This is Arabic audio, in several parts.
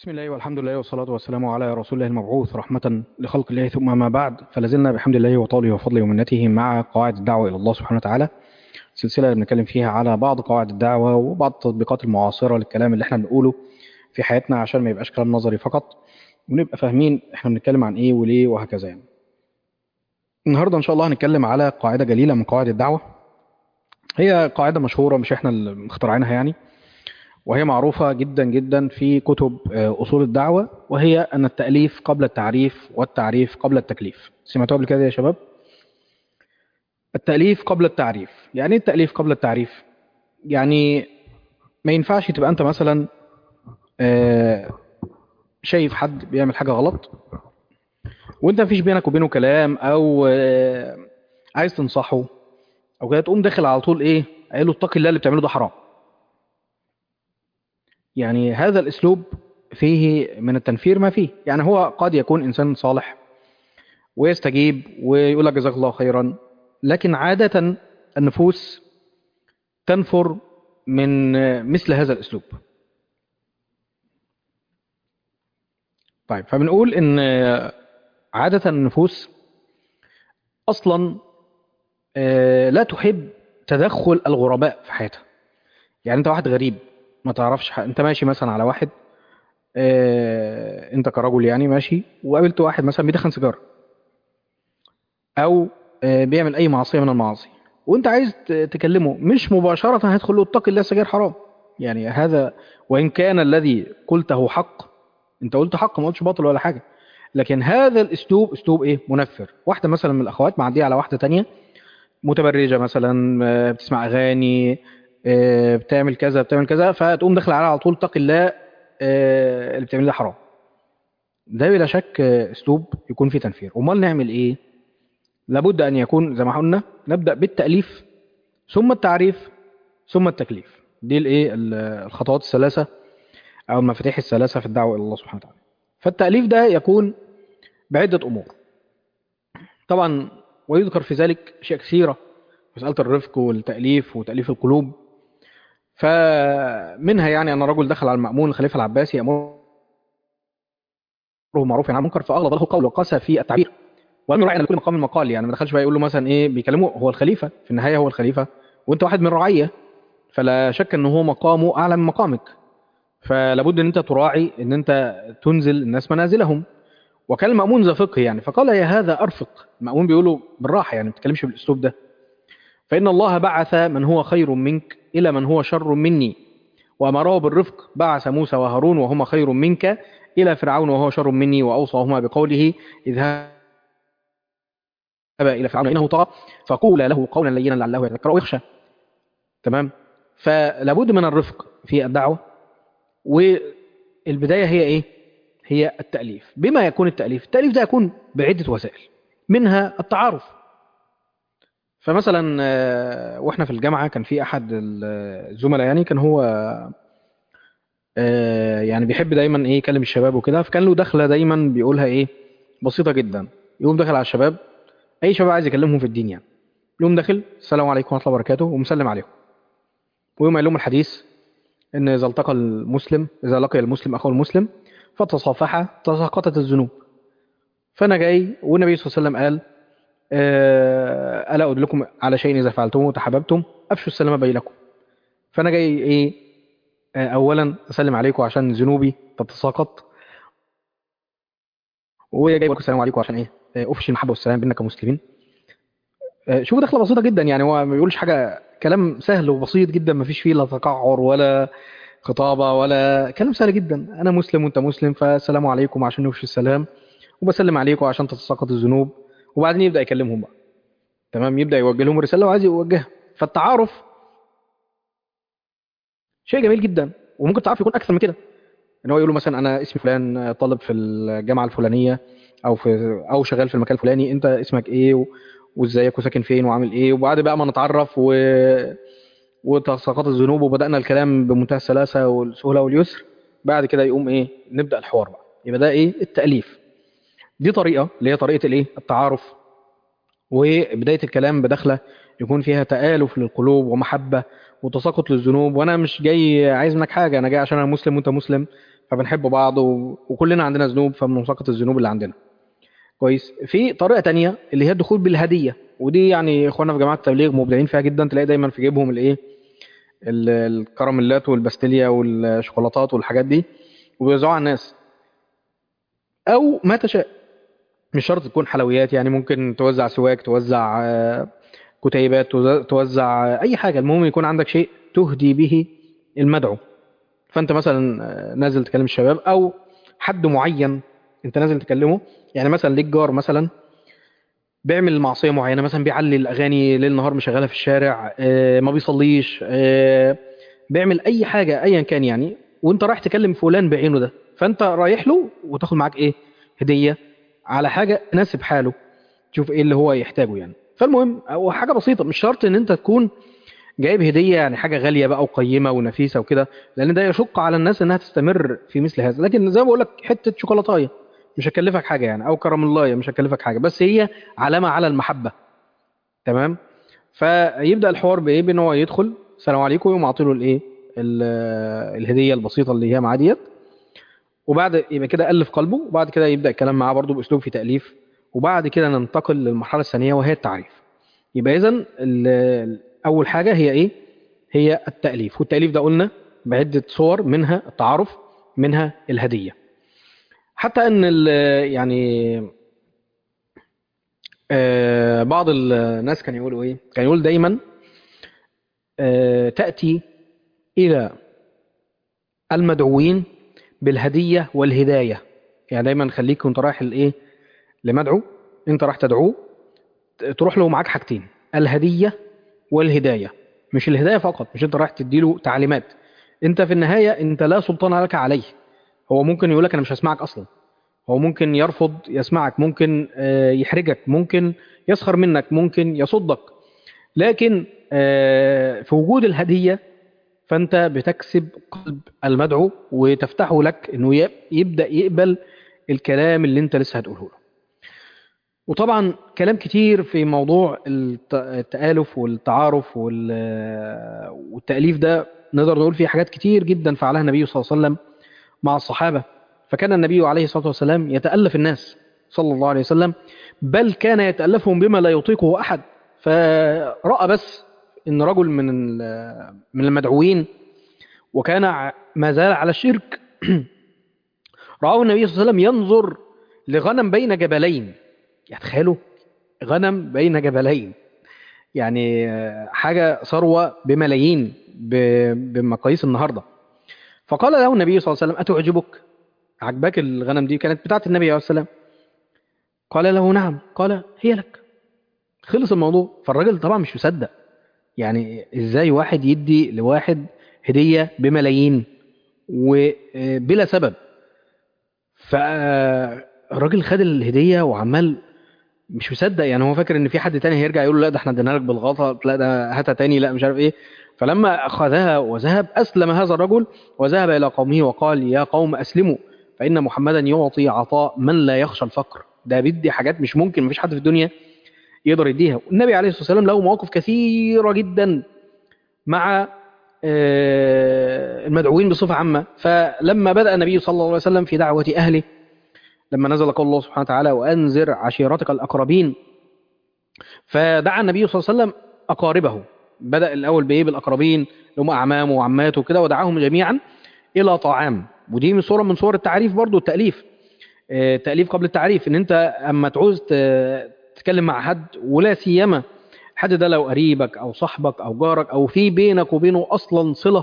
بسم الله والحمد لله والصلاة والسلام على رسول الله المبعوث رحمة لخلق الله، ثم ما بعد، فلازلنا بحمد الله وطوله وفضله ومنته مع قواعد الدعوة إلى الله سبحانه وتعالى. سلسلة بنتكلم فيها على بعض قواعد الدعوة وبعض التطبيقات المعاصرة للكلام اللي احنا بنقوله في حياتنا، عشان ما يبقاش كلام نظري فقط، ونبقى فاهمين احنا بنتكلم عن ايه وليه وهكذا يعني. النهاردة ان شاء الله هنتكلم على قاعدة جليلة من قواعد الدعوة. هي قاعدة مشهورة، مش احنا اللي مخترعينها يعني، وهي معروفة جدا جدا في كتب أصول الدعوة، وهي أن التأليف قبل التعريف والتعريف قبل التكليف. سمعتوها قبل كده يا شباب؟ التأليف قبل التعريف يعني إيه؟ التأليف قبل التعريف يعني ما ينفعش تبقى أنت مثلا آه، شايف حد بيعمل حاجة غلط، وأنت مفيش بينك وبينه كلام، أو عايز تنصحه أو كده، تقوم داخل على طول إيه، قايل له اتقي الله، اللي بتعمله ده حرام. يعني هذا الأسلوب فيه من التنفير ما فيه. يعني هو قد يكون إنسان صالح ويستجيب ويقول لك جزاك الله خيرا، لكن عادة النفوس تنفر من مثل هذا الأسلوب. طيب، فبنقول إن عادة النفوس أصلا لا تحب تدخل الغرباء في حياتها. يعني أنت واحد غريب، ما تعرفش أنت ماشي مثلا على واحد، أنت كرجل يعني ماشي، وقابلت واحد مثلا بيدخن سيجارة، أو بيعمل أي معصية من المعاصي، وأنت عايز تكلمه، مش مباشرة هتدخل له اتق الله السجاير حرام. يعني هذا، وإن كان الذي قلته حق، أنت قلت حق، ما قلتش باطل ولا حاجة، لكن هذا الأسلوب أسلوب إيه؟ منفر. واحدة مثلا من الأخوات معدية على واحدة تانية متبرجة مثلا، بتسمع أغاني، بتعمل كذا بتعمل كذا، فتقوم داخل عليها على طول اتق الله، اللي بتعمل ده حرام. ده بلا شك أسلوب يكون فيه تنفير. أمال نعمل إيه؟ لابد أن يكون زي ما قلنا، نبدأ بالتأليف ثم التعريف ثم التكليف. دي الايه الخطوات الثلاثة أو المفاتيح الثلاثة في الدعوة إلى الله سبحانه وتعالى. فالتأليف ده يكون بعدة أمور طبعا، ويذكر في ذلك أشياء كثيرة، مسألة الرفق والتأليف وتأليف القلوب. فمنها يعني أن رجل دخل على المأمون الخليفة العباسي يأمره معروف عن المنكر، فأغلظ له قول وقاسى في التعبير، ولم يراعي ان لكل مقام مقال. يعني ما دخلش بقى يقول له مثلا ايه، بيكلمه هو الخليفه في النهايه، هو الخليفه وانت واحد من الرعيه، فلا شك ان هو مقامه اعلى من مقامك، فلابد ان انت تراعي ان انت تنزل الناس منازلهم. وكان المأمون ذا فقه يعني، فقال يا هذا ارفق. المأمون بيقوله بالراحه، يعني ما تتكلمش بالاسلوب ده، فان الله بعث من هو خير منك الى من هو شر مني، وامره بالرفق، بعث موسى وهارون وهما خير منك الى فرعون وهو شر مني، واوصاهما بقوله اذهب الى فرعون انه طغى فقولا له قولا لينا لعله يتذكر او يخشى. تمام. فلابد من الرفق في الدعوه، والبدايه هي ايه؟ هي التاليف. بما يكون التاليف ده يكون بعده وسائل، منها التعارف. فمثلا واحنا في الجامعه كان في احد الزملاء، يعني كان هو يعني بيحب دايما ايه يكلم الشباب وكده، فكان له دخله دايما بيقولها ايه، بسيطه جدا. يقوم داخل على الشباب، اي شباب عايز يكلمهم في الدين يعني، يقوم داخل السلام عليكم ورحمه الله وبركاته ومسلم عليهم، ويوم قال لهم الحديث ان اذا لقي المسلم اخوه المسلم فتصافحا تساقطت الذنوب. فانا جاي والنبي صلى الله عليه وسلم قال الا ادلكم على شيء اذا فعلتموه تحاببتم افشوا السلام بينكم. فانا جاي ايه، اولا اسلم عليكم عشان ذنوبي تتساقط، وجاي بقول السلام عليكم عشان ايه، افشي المحبه والسلام بيننا كمسلمين. شوفوا دخله بسيطه جدا، يعني هو ما بيقولش حاجه، كلام سهل وبسيط جدا، ما فيش فيه لا تقعر ولا خطابه ولا كلام، سهل جدا. انا مسلم وانت مسلم، فالسلام عليكم عشان نفشي السلام، وبسلم عليكم عشان تتساقط الذنوب. وبعدين يبدا يكلمهم بقى، تمام، يبدا يوجه لهم الرساله وعايز يوجهها. فالتعارف شيء جميل جدا، وممكن التعارف يكون اكثر من كده، ان هو يقول له مثلا انا اسمي فلان، طالب في الجامعه الفلانيه، او شغال في المكان الفلاني، انت اسمك ايه وازيك وساكن فين وعامل ايه. وبعد بقى ما نتعرف وتساقط الذنوب وبدانا الكلام بمنتهى السلاسه والسهوله واليسر، بعد كده يقوم ايه، نبدا الحوار بقى. يبقى ده ايه، التاليف. دي طريقه اللي هي طريقه الايه، التعارف، وبدايه الكلام بدخله يكون فيها تآلف للقلوب ومحبه وتساقط للذنوب. وانا مش جاي عايز منك حاجه، انا جاي عشان انا مسلم وانت مسلم، فبنحب بعض وكلنا عندنا ذنوب فبنسقط الذنوب اللي عندنا. كويس. في طريقة تانية اللي هي الدخول بالهدية، ودي يعني اخوانا في جماعة التبليغ مبدعين فيها جدا، تلاقي دايما في جيبهم الايه، الكراميلات والباستيليا والشوكولاتات والحاجات دي، وبيوزعوها على الناس. او ما تشاء، مش شرط تكون حلويات، يعني ممكن توزع سواك، توزع كتيبات، توزع اي حاجة، المهم يكون عندك شيء تهدي به المدعو. فانت مثلا نازل تكلم الشباب، او حد معين انت نازل تكلمه، يعني مثلا ليك جار مثلا بيعمل معصية معينة، مثلا بيعلي الأغاني ليل نهار مشغلها في الشارع، ما بيصليش، بيعمل أي حاجة أيا كان يعني، وأنت رايح تكلم فلان بعينه ده، فأنت رايح له وتاخد معاك إيه، هدية على حاجة تناسب حاله، تشوف إيه اللي هو يحتاجه يعني. فالمهم هو حاجة بسيطة، مش شرط إن أنت تكون جايب هدية يعني حاجة غالية بقى وقيمة ونفيسة وكده، لأن ده يشق على الناس إنها تستمر في مثل هذا. لكن زي ما بقول لك حتة شوكولاتاية مش هتكلفك حاجة يعني، أو كراميلاية مش هتكلفك حاجة، بس هي علامة على المحبة. تمام. فيبدأ الحوار بإيه، بإن هو يدخل السلام عليكم، ويقوم عاطيله الإيه، الهدية البسيطة اللي هي معاه ديت، وبعد يبقى كده ألف قلبه، وبعد كده يبدأ الكلام معاه برضه بأسلوب في تأليف، وبعد كده ننتقل للمرحلة الثانية وهي التعريف. يبقى إذن أول حاجة هي إيه، هي التأليف. والتأليف ده قلنا بعدة صور، منها التعارف، منها الهدية. حتى أن يعني بعض الناس كان يقولوا إيه، كان يقول دايما تأتي إلى المدعوين بالهدية والهداية. يعني دايما خليك وانت رايح الايه، لمدعو، انت رايح تدعوه، تروح له معاك حاجتين، الهدية والهداية. مش الهداية فقط، مش انت رايح تديله تعليمات، انت في النهاية انت لا سلطان لك عليه. هو ممكن يقول لك انا مش هسمعك اصلا، هو ممكن يرفض يسمعك، ممكن يحرجك، ممكن يسخر منك، ممكن يصدك. لكن في وجود الهدية فأنت بتكسب قلب المدعو وتفتحه لك إنه يبدأ يقبل الكلام اللي أنت لسه هتقوله له. وطبعا كلام كتير في موضوع التآلف والتعارف والتأليف ده، نقدر نقول فيه حاجات كتير جدا فعلها النبي صلى الله عليه وسلم مع الصحابة. فكان النبي عليه الصلاة والسلام يتألف الناس صلى الله عليه وسلم، بل كان يتألفهم بما لا يطيقه أحد. فرأى بس إن رجل من المدعوين، وكان ما زال على الشرك، رآه النبي صلى الله عليه وسلم ينظر لغنم بين جبلين. يعني تخيلوا، غنم بين جبلين، يعني حاجة ثروة بملايين بمقاييس النهاردة. فقال له النبي صلى الله عليه وسلم أتعجبك، عجبك الغنم دي؟ كانت بتاعت النبي عليه السلام. قال له نعم. قال هي لك. خلص الموضوع. فالراجل طبعا مش مصدق، يعني ازاي واحد يدي لواحد هدية بملايين وبلا سبب؟ فالراجل خد الهدية وعمال مش مصدق، يعني هو فاكر ان في حد تاني هيرجع يقول له لا ده احنا ادينا لك بالغلط، لا ده هاتها تاني، لا مش عارف ايه. فلما اخذها وذهب، اسلم هذا الرجل وذهب الى قومه وقال يا قوم اسلموا، فان محمدا يعطي عطاء من لا يخشى الفقر. ده بيدي حاجات مش ممكن، مفيش حد في الدنيا يقدر يديها. والنبي عليه الصلاة والسلام له مواقف كثيرة جدا مع المدعوين بصفة عامة. فلما بدأ النبي صلى الله عليه وسلم في دعوة أهله، لما نزل قول الله سبحانه وتعالى وأنذر عشيرتك الأقربين، فدعا النبي صلى الله عليه وسلم أقاربه. بدأ الأول بإيه، بالأقربين اللي هم أعمامه وعماته وكده، ودعاهم جميعا إلى طعام. ودي من صورة من صور التعريف برضو، التأليف. التأليف قبل التعريف، إن أنت أما تعوز تتكلم مع حد، ولا سيما حد ده لو قريبك أو صاحبك أو جارك، أو في بينك وبينه أصلا صلة،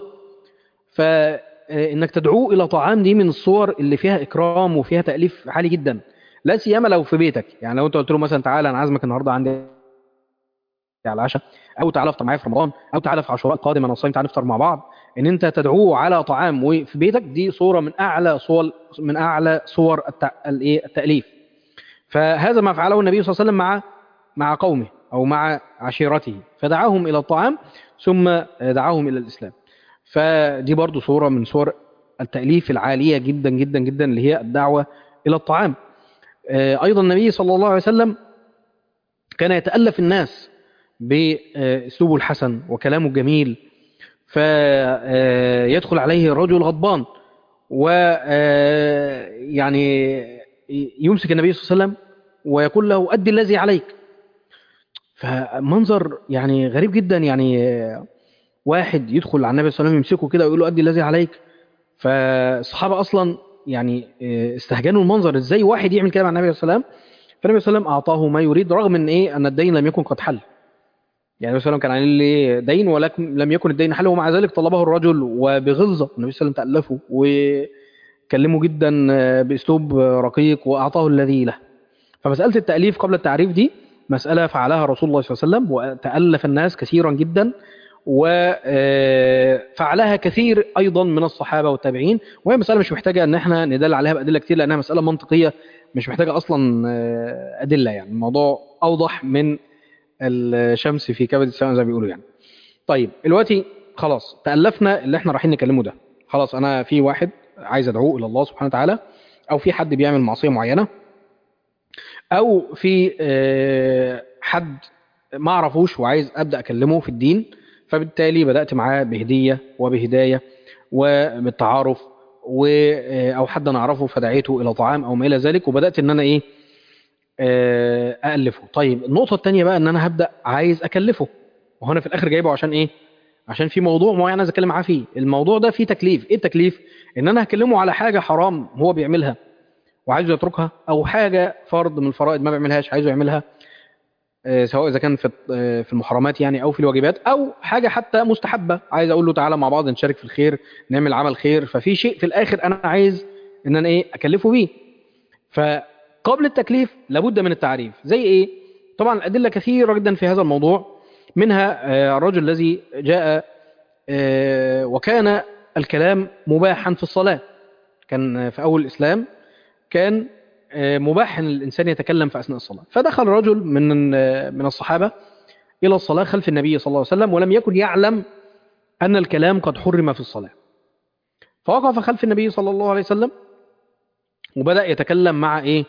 فإنك تدعوه إلى طعام، دي من الصور اللي فيها إكرام وفيها تأليف عالي جدا. لا سيما لو في بيتك، يعني لو أنت قلت له مثلا تعالى أنا عازمك النهاردة عندي على العشاء، أو تعالى افطر معايا في رمضان، أو تعالى في عاشوراء القادم أنا صايم تعالى نفطر مع بعض، إن أنت تدعوه على طعام وفي بيتك، دي صورة من أعلى صور التأليف. فهذا ما فعله النبي صلى الله عليه وسلم مع قومه أو مع عشيرته، فدعاهم إلى الطعام ثم دعاهم إلى الإسلام. فدي برضو صورة من صور التأليف العالية جدا جدا جدا، اللي هي الدعوة إلى الطعام. أيضا النبي صلى الله عليه وسلم كان يتألف الناس بأسلوبه الحسن وكلامه الجميل. فيدخل عليه رجل غضبان، و يعني يمسك النبي صلى الله عليه وسلم ويقول له أدي الذي عليك. فمنظر يعني غريب جدا، يعني واحد يدخل على النبي صلى الله عليه وسلم يمسكه كده ويقول له أدي الذي عليك. فالصحابة أصلا يعني استهجنوا المنظر، إزاي واحد يعمل كده مع النبي صلى الله عليه وسلم. فالنبي صلى الله عليه وسلم أعطاه ما يريد، رغم إن أن الدين لم يكن قد حل. يعني النبي صلى الله عليه وسلم كان عليه دين ولكن لم يكن الدين حل، ومع ذلك طلبه الرجل وبغلظة. النبي صلى الله عليه وسلم تألفه وكلمه جدا بأسلوب رقيق وأعطاه الذي له. فمسألة التأليف قبل التعريف دي مسألة فعلها رسول الله صلى الله عليه وسلم، وتألف الناس كثيرا جدا، وفعلها كثير أيضا من الصحابة والتابعين. وهي مسألة مش محتاجة أن احنا ندل عليها بأدلة كتير، لأنها مسألة منطقية مش محتاجة أصلا أدلة. يعني الموضوع أوضح من الشمس في كبد السماء زي ما بيقولوا يعني. طيب دلوقتي خلاص تألفنا اللي احنا رايحين نكلمه ده. خلاص أنا في واحد عايز أدعوه إلى الله سبحانه وتعالى، أو في حد بيعمل معصية معينة، او في حد ما اعرفوش وعايز ابدا اكلمه في الدين. فبالتالي بدات معاه بهديه وبهدايه وبالتعارف، او حد انا اعرفه فدعيته الى طعام او ما الى ذلك، وبدات ان انا ايه أألفه. طيب النقطة التانية بقى إن أنا هبدأ عايز أكلفه، وهنا في الآخر جايبه عشان إيه؟ عشان في موضوع معين عايز أتكلم معاه فيه. الموضوع ده فيه تكليف. إيه التكليف؟ إن أنا هكلمه على حاجة حرام هو بيعملها وعايزه يتركها، أو حاجة فرض من الفرائض ما بيعملهاش عايزه يعملها، سواء إذا كان في المحرمات يعني أو في الواجبات، أو حاجة حتى مستحبة عايز أقول له تعالى مع بعض نشارك في الخير، نعمل عمل خير. ففي شيء في الآخر أنا عايز إن أنا إيه أكلفه بيه. فقبل التكليف لابد من التعريف. زي ايه؟ طبعا الادله كثيره جدا في هذا الموضوع، منها الرجل الذي جاء وكان الكلام مباحا في الصلاه. كان في اول الاسلام كان مباح ان الانسان يتكلم في اثناء الصلاه. فدخل رجل من الصحابه الى الصلاه خلف النبي صلى الله عليه وسلم، ولم يكن يعلم ان الكلام قد حرم في الصلاه. فوقف خلف النبي صلى الله عليه وسلم وبدأ يتكلم مع ايه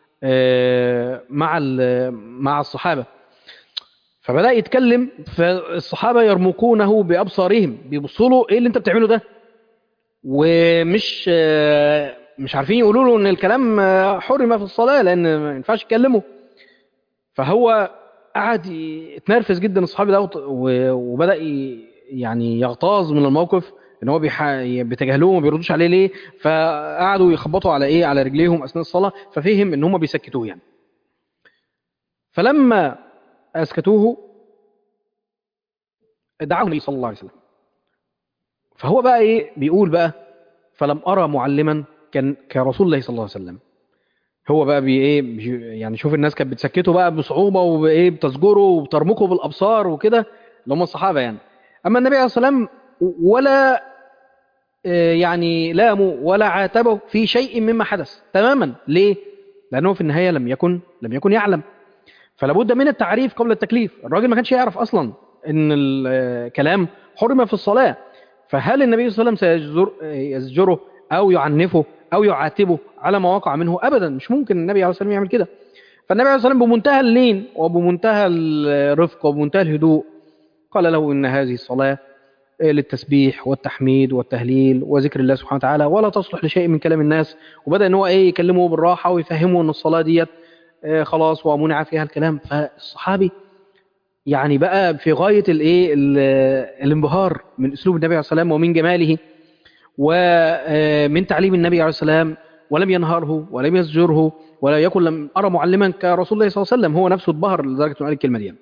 مع الصحابة. فبدأ يتكلم، فالصحابة يرمقونه بأبصارهم، بيبصوا له ايه اللي انت بتعمله ده، ومش مش عارفين يقولوا له ان الكلام حرم في الصلاة لان ما ينفعش يتكلموا. فهو قعد يتنرفز جدا الصحابي ده، وبدأ يعني يغتاظ من الموقف ان هو بيتجاهلوه وما بيردوش عليه ليه. فقعدوا يخبطوا على ايه على رجليهم اثناء الصلاه، ففهم ان هم بيسكتوه يعني. فلما اسكتوه دعاه النبي صلى الله عليه وسلم. فهو بقى ايه بيقول بقى: فلم ارى معلما كان كرسول الله صلى الله عليه وسلم. هو بقى يعني شوف الناس كانت بتسكته بقى بصعوبه وبايه بتزجره وبترمقه بالابصار وكده، اللي هم الصحابه يعني. اما النبي عليه الصلاه والسلام ولا يعني لاموا ولا عاتبوا في شيء مما حدث تماما. ليه؟ لانه في النهايه لم يكن يعلم. فلا بد من التعريف قبل التكليف. الراجل ما كانش يعرف اصلا ان الكلام حرم في الصلاه. فهل النبي صلى الله عليه وسلم يزجره او يعنفه او يعاتبه على ما وقع منه؟ ابدا، مش ممكن النبي عليه الصلاه والسلام يعمل كده. فالنبي عليه الصلاه والسلام بمنتهى اللين وبمنتهى الرفق وبمنتهى الهدوء قال له: ان هذه الصلاه للتسبيح والتحميد والتهليل وذكر الله سبحانه وتعالى، ولا تصلح لشيء من كلام الناس. وبدأ ان هو ايه يكلمه بالراحة ويفهمه ان الصلاة ديت خلاص ومنع فيها الكلام. فالصحابي يعني بقى في غاية الايه الانبهار من اسلوب النبي عليه الصلاة والسلام ومن جماله ومن تعليم النبي عليه الصلاة والسلام، ولم ينهره ولم يزجره ولا يقل لم أرى معلما كرسول الله صلى الله عليه وسلم. هو نفسه اتبهر لدرجة انه قال الكلمة دي.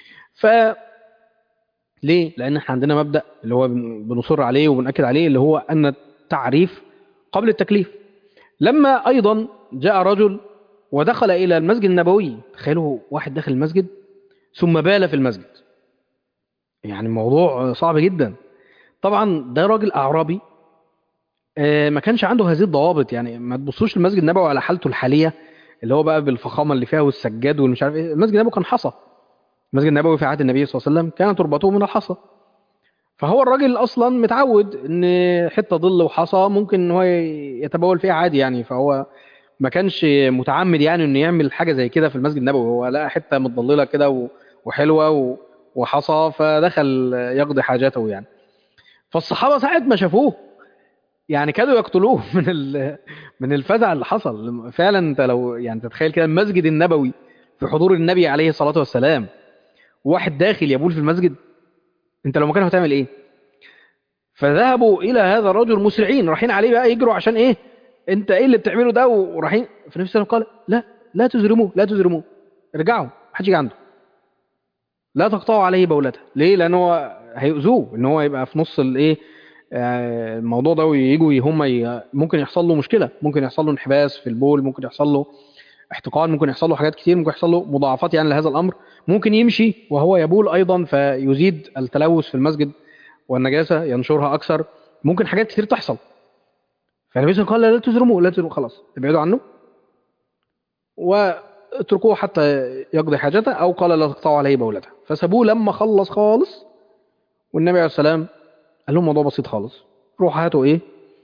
ليه؟ لأن احنا عندنا مبدأ اللي هو بنصر عليه وبنأكد عليه، اللي هو أن التعريف قبل التكليف. لما أيضا جاء رجل ودخل إلى المسجد النبوي، تخيلوا واحد دخل المسجد ثم بال في المسجد، يعني الموضوع صعب جدا. طبعا ده راجل أعرابي ما كانش عنده هذه الضوابط. يعني ما تبصوش المسجد النبوي على حالته الحالية اللي هو بقى بالفخامة اللي فيها والسجاد والمش عارف ايه. المسجد النبوي كان حصى. المسجد النبوي في عهد النبي صلى الله عليه وسلم كان تربته من الحصى. فهو الراجل اصلا متعود ان حته ظل وحصى ممكن ان هو يتبول فيها عادي يعني. فهو ما كانش متعمد يعني انه يعمل حاجه زي كده في المسجد النبوي. هو لقى حته متضلله كده وحلوه وحصى، فدخل يقضي حاجته يعني. فالصحابه ساعه ما شافوه يعني كادوا يقتلوه من الفزع اللي حصل فعلا. انت لو يعني تتخيل كده المسجد النبوي في حضور النبي عليه الصلاة والسلام، واحد داخل يبول في المسجد، انت لو مكانه هتعمل ايه؟ فذهبوا الى هذا الرجل مسرعين، رايحين عليه بقى يجروا عشان ايه؟ انت ايه اللي بتعمله ده؟ ورايحين. فالنبي صلى الله عليه وسلم قال لا، لا تزرموه، لا تزرموه، ارجعوا، محدش يجي عنده، لا تقطعوا عليه بولته. ليه؟ لان هو هيؤذوه، ان هو يبقى في نص الايه، الموضوع ده، ويجوا هم ممكن يحصل له مشكله، ممكن يحصل له انحباس في البول، ممكن يحصل له احتقان، ممكن يحصل له حاجات كتير، ممكن يحصل له مضاعفات يعني لهذا الامر. ممكن يمشي وهو يبول ايضا فيزيد التلوث في المسجد والنجاسه ينشرها اكثر، ممكن حاجات كتير تحصل. فالنبي صلى الله عليه وسلم قال لا تزرموه، لا تزرموه، خلاص ابعدوا عنه واتركوه حتى يقضي حاجته، او قال لا تقطعوا عليه بولته. فسابوه لما خلص خالص، والنبي عليه السلام قال لهم موضوع بسيط خالص، روحوا هاتوا ايه،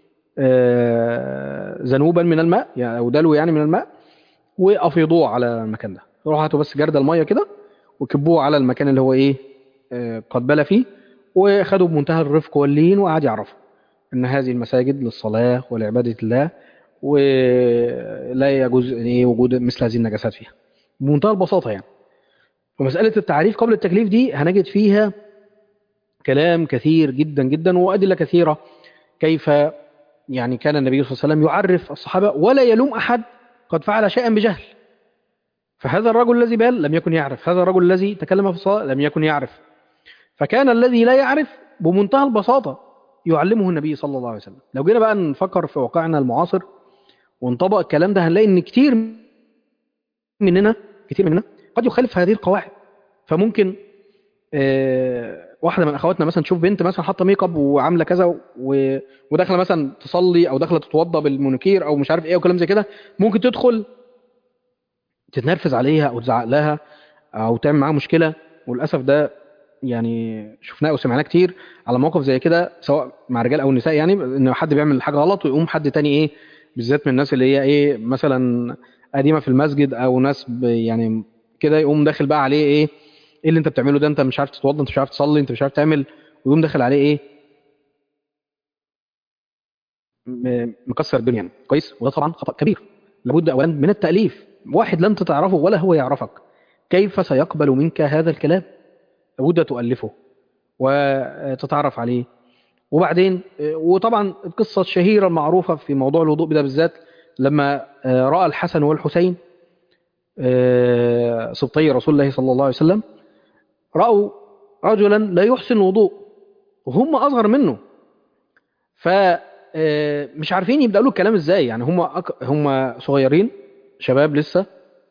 ذنوبا من الماء يعني، او دلو يعني من الماء، وافيضوه على المكان ده. روحوا هاتوا بس جرد الميه كده وكبوه على المكان اللي هو ايه، قد بلى فيه. وخدوا بمنتهى الرفق واللين، وقعد يعرفوا ان هذه المساجد للصلاه ولعباده الله، ولا يجوز ايه وجود مثل هذه النجاسات فيها، بمنتهى البساطه يعني. ومساله التعريف قبل التكليف دي هنجد فيها كلام كثير جدا جدا وادله كثيره، كيف يعني كان النبي صلى الله عليه وسلم يعرف الصحابه ولا يلوم احد قد فعل شيئا بجهل. فهذا الرجل الذي بال لم يكن يعرف، هذا الرجل الذي تكلم في الصلاه لم يكن يعرف، فكان الذي لا يعرف بمنتهى البساطه يعلمه النبي صلى الله عليه وسلم. لو جينا بقى نفكر في واقعنا المعاصر ونطبق الكلام ده، هنلاقي ان مننا كتير مننا قد يخالف هذه القواعد. فممكن واحده من اخواتنا مثلا تشوف بنت مثلا حاطه ميك اب وعامله كذا وداخله مثلا تصلي، او داخله تتوضا بالمونيكير او مش عارف ايه وكلام زي كده، ممكن تدخل تتنرفز عليها او تزعق لها او تعمل معاها مشكله. وللاسف ده يعني شفناه وسمعناه كتير على مواقف زي كده، سواء مع رجال او نساء، يعني ان حد بيعمل حاجه غلط ويقوم حد تاني ايه، بالذات من الناس اللي هي ايه مثلا قديمه في المسجد او ناس يعني كده، يقوم داخل بقى عليه ايه، ايه اللي انت بتعمله ده؟ انت مش عارف تتوضى، انت مش عارف تصلي، انت مش عارف تعمل، ويقوم داخل عليه ايه، مكسر الدنيا يعني. كويس. وده طبعا خطأ كبير. لابد اولا من التأليف. واحد لا انت تعرفه ولا هو يعرفك، كيف سيقبل منك هذا الكلام؟ لابد تؤلفه وتتعرف عليه. وبعدين وطبعا القصة الشهيرة المعروفة في موضوع الوضوء ده بالذات، لما رأى الحسن والحسين سبطي رسول الله صلى الله عليه وسلم، رأوا رجلا لا يحسن الوضوء وهم أصغر منه، فمش عارفين يبدأوا له الكلام ازاي. يعني هم صغيرين، شباب لسه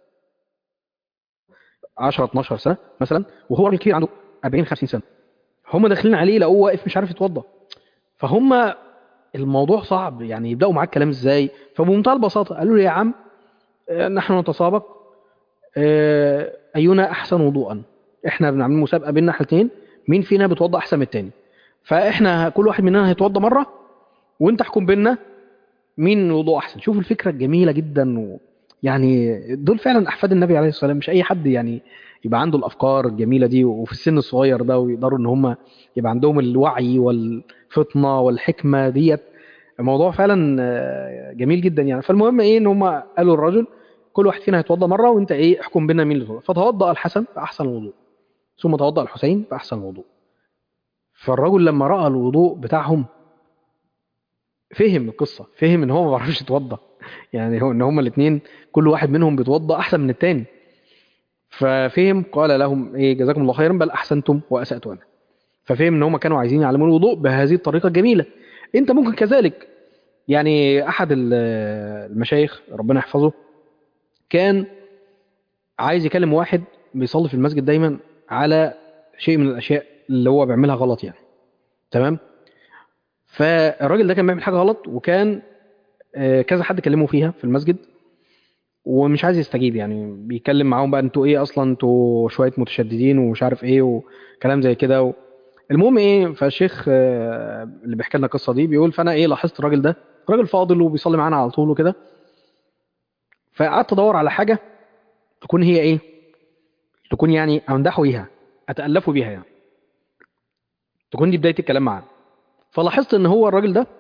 10 12 سنة مثلا، وهو راجل كبير عنده 40 50 سنة. هم داخلين عليه لقوه واقف مش عارف يتوضى. فهم الموضوع صعب، يعني يبدأوا معاك كلام ازاي؟ فبمنتهى البساطة قالوا له يا عم نحن نتسابق أينا أحسن وضوءا. احنا بنعمل مسابقة بيننا احنا الاثنين، مين فينا بيتوضى أحسن من التاني. فاحنا كل واحد مننا هيتوضى مرة، وانت احكم بيننا مين وضوء أحسن. شوف الفكرة الجميلة جدا يعني دول فعلا أحفاد النبي عليه الصلاة والسلام. مش أي حد يعني يبقى عنده الأفكار الجميلة دي وفي السن الصغير ده، ويقدروا إن هم يبقى عندهم الوعي والفطنة والحكمة ديت. الموضوع فعلا جميل جدا يعني. فالمهم ايه، ان هم قالوا الرجل كل واحد فينا هيتوضا مره، وانت ايه احكم بينا مين اللي توضا. فتوضا الحسن فاحسن الوضوء، ثم توضا الحسين فاحسن الوضوء. فالرجل لما راى الوضوء بتاعهم فهم القصه، فهم ان هو ما بيعرفش يتوضا يعني هو ان هم الاثنين كل واحد منهم بيتوضا احسن من الثاني. ففهم، قال لهم ايه جزاكم الله خيرا بل احسنتم واساتوا انا. ففهم ان هم كانوا عايزين يعلموا الوضوء بهذه الطريقه الجميله. انت ممكن كذلك. يعني احد المشايخ ربنا يحفظه كان عايز يكلم واحد بيصلي في المسجد دايما على شيء من الاشياء اللي هو بيعملها غلط يعني. تمام. فالراجل ده كان بيعمل حاجه غلط، وكان كذا حد كلمه فيها في المسجد ومش عايز يستجيب. يعني بيتكلم معاهم بقى انتوا ايه اصلا، انتوا شويه متشددين ومش عارف ايه وكلام زي كده المهم ايه، فالشيخ اللي بيحكي لنا القصه دي بيقول فانا ايه لاحظت الراجل ده راجل فاضل وبيصلي معانا على طول وكده، فقعدت ادور على حاجه تكون هي ايه، تكون يعني امدحه بيها، اتالفه بيها يعني، تكون دي بدايه الكلام معاه. فلاحظت ان هو الراجل ده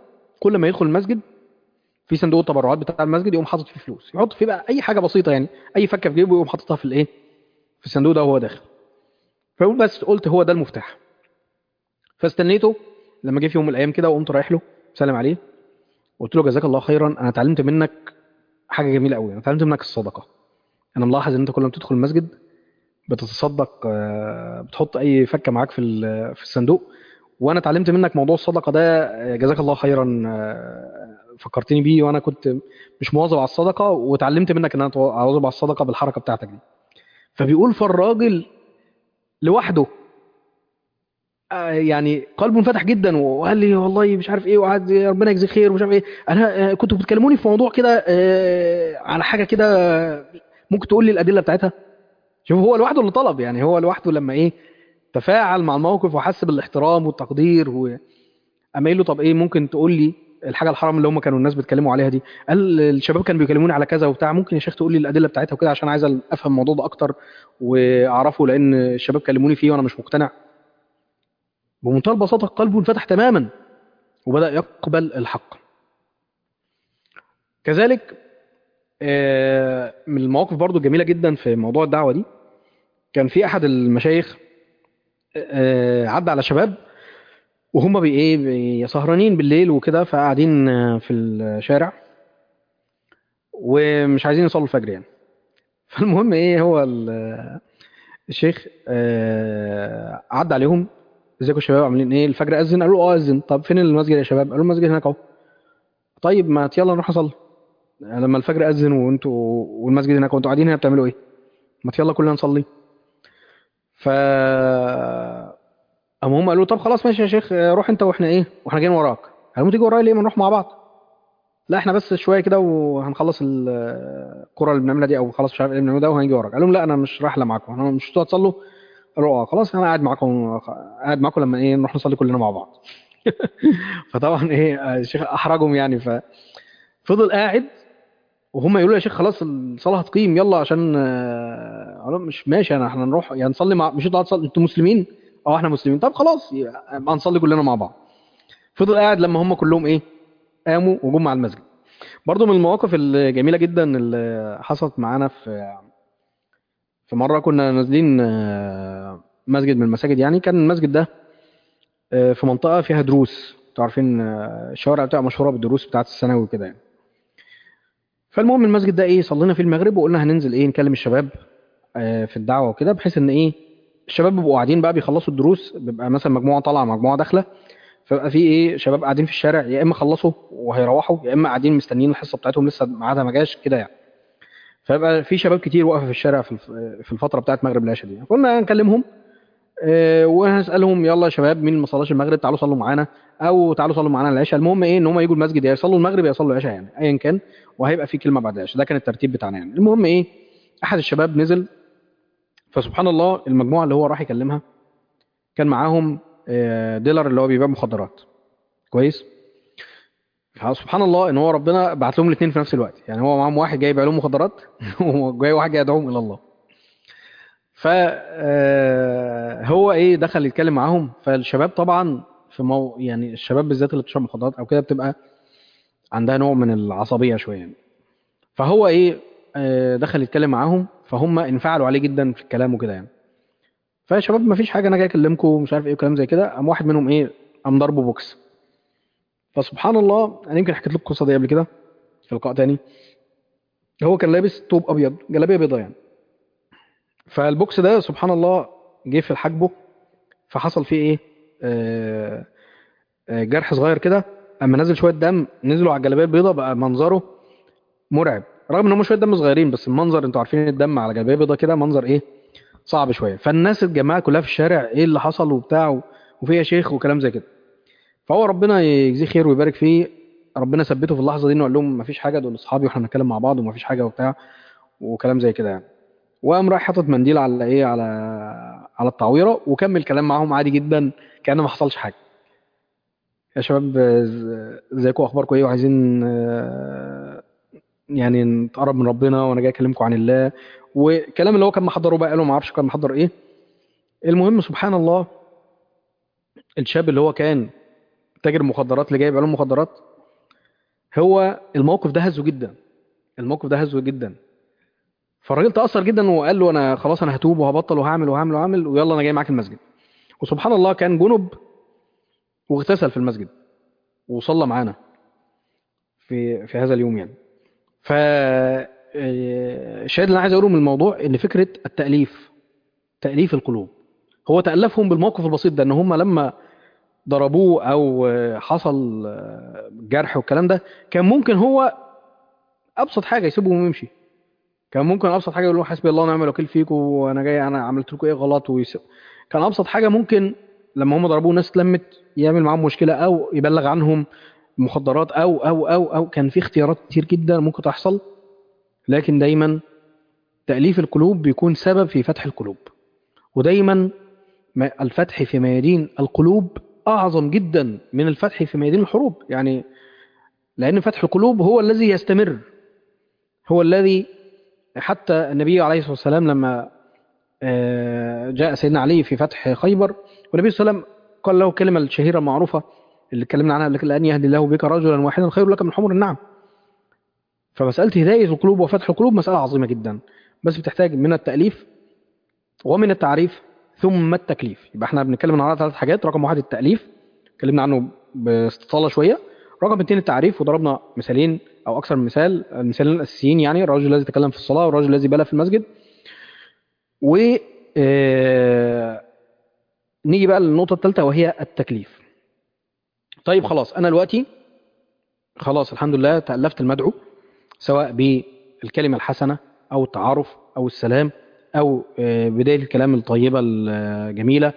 كل ما يدخل المسجد في صندوق التبرعات بتاع المسجد يقوم حاطط فيه فلوس، يحط فيه بقى اي حاجه بسيطه يعني، اي فكه في جيبه يقوم حاططها في الايه، في الصندوق ده وهو داخل. فبقول بس قلت هو ده المفتاح. فاستنيته لما جه في يوم من الايام كده، وقمت رايح له سلم عليه، قلت له جزاك الله خيرا، انا اتعلمت منك حاجه جميله قوي، انا اتعلمت منك الصدقه. انا ملاحظ ان انت كل ما تدخل المسجد بتتصدق، بتحط اي فكه معاك في في الصندوق، وانا اتعلمت منك موضوع الصدقه ده، جزاك الله خيرا، فكرتني بيه وانا كنت مش مواظب على الصدقه، واتعلمت منك ان انا اواظب على الصدقه بالحركه بتاعتك دي. فبيقول فالراجل لوحده يعني قلبه انفتح جدا، وقال لي والله مش عارف ايه، وقعد ربنا يجزيه خير ومش عارف ايه، انا كنتوا بتكلموني في موضوع كده، على حاجه كده، ممكن تقول لي الادله بتاعتها؟ شوف هو لوحده اللي طلب، يعني هو لوحده لما ايه تفاعل مع الموقف وحس بالاحترام والتقدير، واما قايل له طب ايه ممكن تقول لي الحاجه الحرام اللي هم كانوا الناس بيتكلموا عليها دي؟ قال الشباب كانوا بيكلموني على كذا وبتاع، ممكن يا شيخ تقول لي الادله بتاعتها وكده، عشان عايز افهم الموضوع ده اكتر واعرفه، لان الشباب كلموني فيه وانا مش مقتنع. بمنتهى البساطه قلبه انفتح تماما وبدا يقبل الحق. كذلك من المواقف برضو الجميله جدا في موضوع الدعوه دي، كان في احد المشايخ عدى على شباب وهم سهرانين بالليل وكده، فقاعدين في الشارع ومش عايزين يصلوا الفجر يعني. فالمهم ايه هو الشيخ عدى عليهم، ازيكم يا شباب عاملين ايه، الفجر اذن؟ قالوا له اه اذن. طب فين المسجد يا شباب؟ قالوا المسجد هناك اهو. طيب ما يلا نروح نصلي، لما الفجر اذن وانتوا والمسجد هناك وانتوا قاعدين هنا بتعملوا ايه؟ ما يلا كلنا نصلي. ف قاموا هم قالوا طب خلاص ماشي يا شيخ، روح انت واحنا ايه، واحنا جايين وراك. قالوا تيجي ورايا ليه، ما نروح مع بعض؟ لا احنا بس شويه كده وهنخلص الكره اللي بنعملها دي، او خلاص مش عارف ايه اللي بنعمله ده، وهنيجي وراك. قال لهم لا انا مش رايح لا معاكم، انا مش هتصلوا؟ قالوا اه خلاص انا قاعد معاكم، قاعد معاكم لما ايه نروح نصلي كلنا مع بعض. فطبعا ايه الشيخ احرجهم يعني، ففضل قاعد وهم يقولوا يا شيخ خلاص الصلاه هتقيم يلا، عشان قال لهم مش ماشي، احنا نروح يعني نصلي مع، مش انتوا هتصلي انتوا مسلمين؟ اه احنا مسلمين. طب خلاص يبقى نصلي كلنا مع بعض. فضل قاعد لما هم كلهم ايه قاموا وجم على المسجد. برضو من المواقف الجميله جدا اللي حصلت معانا في مره كنا نازلين مسجد من المساجد يعني، كان المسجد ده في منطقه فيها دروس، انتوا عارفين الشوارع بتاعها مشهوره بالدروس بتاعت الثانوي وكده يعني. فالمهم المسجد ده ايه صلينا فيه المغرب، وقلنا هننزل ايه نكلم الشباب في الدعوه وكده، بحيث ان ايه الشباب بيبقوا قاعدين بقى بيخلصوا الدروس، بيبقى مثلا مجموعه طالعه مجموعه داخله، فبقى في ايه شباب قاعدين في الشارع، يا اما خلصوا وهيروحوا، يا اما قاعدين مستنيين الحصه بتاعتهم لسه ميعادها ما جاش كده يعني. فيبقى في شباب كتير واقفه في الشارع في الفتره بتاعت مغرب العشاء دي. كنا نكلمهم وهنسالهم يلا يا شباب مين اللي ما صلاش المغرب تعالوا صلوا معانا، او تعالوا صلوا معانا العشاء. المهم ايه ان هم يجوا المسجد، يا يصلوا المغرب يا يصلوا العشاء يعني ايا كان، وهيبقى في كلمه بعد العشاء. ده كان الترتيب بتاعنا يعني. المهم ايه احد الشباب نزل، فسبحان الله المجموعه اللي هو راح يكلمها كان معاهم ديلر اللي هو بيبيع مخدرات. كويس. سبحان الله ان هو ربنا بعت لهم الاثنين في نفس الوقت، يعني هو معاهم واحد جاي يبيع لهم مخدرات وجاي واحد جاي يدعوهم الى الله. ف هو ايه دخل يتكلم معاهم، فالشباب طبعا يعني الشباب بالذات اللي بتشرب مخدرات او كده بتبقى عندها نوع من العصبيه شويه يعني. فهو ايه دخل يتكلم معاهم، فهم انفعلوا عليه جدا في الكلام وكده يعني. فيا شباب ما فيش حاجه انا جاي اكلمكم ومش عارف ايه وكلام زي كده. قام واحد منهم ايه قام ضربه بوكس. فسبحان الله انا يمكن حكيت لكم القصه دي قبل كده في لقاء تاني. هو كان لابس توب ابيض جلابيه بيضاء يعني، فالبوكس ده سبحان الله جه في حاجبه، فحصل فيه ايه آه جرح صغير كده. اما نزل شويه دم نزلوا على الجلابيه البيضاء، بقى منظره مرعب، رغم ان هم شويه دم صغيرين، بس المنظر انتوا عارفين الدم على جلابيه بيضاء كده منظر ايه صعب شويه. فالناس الجماعه كلها في الشارع ايه اللي حصل وبتاع وفي يا شيخ وكلام زي كده. فهو ربنا يجزيه خير ويبارك فيه، ربنا ثبته في اللحظه دي انه قال لهم مفيش حاجه، دول اصحابي واحنا بنتكلم مع بعض ومفيش حاجه وبتاع وكلام زي كده يعني. وقام رايح حاطط منديل على ايه على التعويره وكمل كلام معاهم عادي جدا كأن ما حصلش حاجه. يا شباب ازيكم اخباركم ايه، وعايزين يعني نتقرب من ربنا، وانا جاي اكلمكم عن الله، والكلام اللي هو كان محضره بقى له ما اعرفش كان محضر ايه. المهم سبحان الله الشاب اللي هو كان تاجر مخدرات اللي جايب علوم مخدرات هو الموقف ده هزه جدا، الموقف ده هزه جدا. فالراجل تأثر جدا وقال له انا خلاص انا هتوب وهبطل وهعمل وهعمل وهعمل، ويلا انا جاي معاك المسجد. وسبحان الله كان جنب واغتسل في المسجد وصلى معانا في هذا اليوم يعني. ف الشاهد اللي انا عايز اقوله من الموضوع ان فكره التأليف، تأليف القلوب، هو تألفهم بالموقف البسيط ده، ان هم لما ضربوه او حصل جرح والكلام ده، كان ممكن هو ابسط حاجه يسيبهم ويمشي. كان ممكن ابسط حاجه يقول له حسبي الله ونعم الوكيل فيكم وانا جاي انا عملت لكم ايه غلط كان ابسط حاجه ممكن لما هم ضربوه الناس اتلمت يعمل معاهم مشكله او يبلغ عنهم مخدرات او كان في اختيارات كتير جدا ممكن تحصل. لكن دايما تأليف القلوب بيكون سبب في فتح القلوب. ودايما الفتح في ميادين القلوب أعظم جدا من الفتح في ميادين الحروب يعني. لأن فتح القلوب هو الذي يستمر، هو الذي حتى النبي عليه الصلاة والسلام لما جاء سيدنا علي في فتح خيبر، والنبي صلى الله عليه وسلم قال له كلمة الشهيرة المعروفة اللي اتكلمنا عنها قبل كده، لأن يهدي الله بك رجلا واحدا خير لك من حمر النعم. فمسألة هداية القلوب وفتح القلوب مسألة عظيمة جدا، بس بتحتاج من التأليف ومن التعريف ثم التكليف. يبقى احنا بنتكلم على 3 حاجات: رقم 1 التأليف، اتكلمنا عنه باستطالة شوية. رقم 2 التعريف، وضربنا مثالين أو أكثر من مثال، المثالين الأساسيين يعني الرجل الذي تكلم في الصلاة والرجل الذي بال في المسجد. و نيجي بقى للنقطة الثالثة وهي التكليف. طيب خلاص أنا دلوقتي خلاص الحمد لله تألفت المدعو، سواء بالكلمة الحسنة أو التعارف أو السلام أو بداية الكلام الطيبة الجميلة.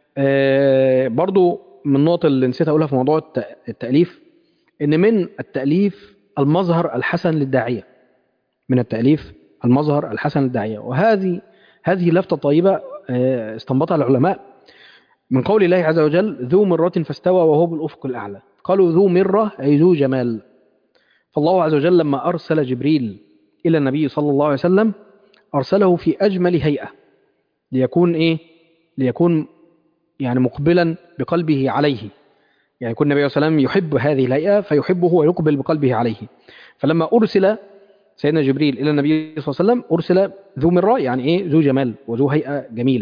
برضو من النقط اللي نسيت أقولها في موضوع التأليف، إن من التأليف المظهر الحسن للداعية، من التأليف المظهر الحسن للداعية. هذه لفتة طيبة استنبطها العلماء من قول الله عز وجل: ذو مرة فاستوى وهو بالأفق الأعلى. قالوا ذو مرة أي ذو جمال. فالله عز وجل لما أرسل جبريل إلى النبي صلى الله عليه وسلم أرسله في أجمل هيئة، ليكون إيه؟ ليكون يعني مقبلا بقلبه عليه، يعني يكون النبي صلى الله عليه وسلم يحب هذه الهيئة فيحبه ويقبل بقلبه عليه. فلما أرسل سيدنا جبريل إلى النبي صلى الله عليه وسلم أرسل ذو مرة، يعني إيه؟ ذو جمال وذو هيئة جميلة.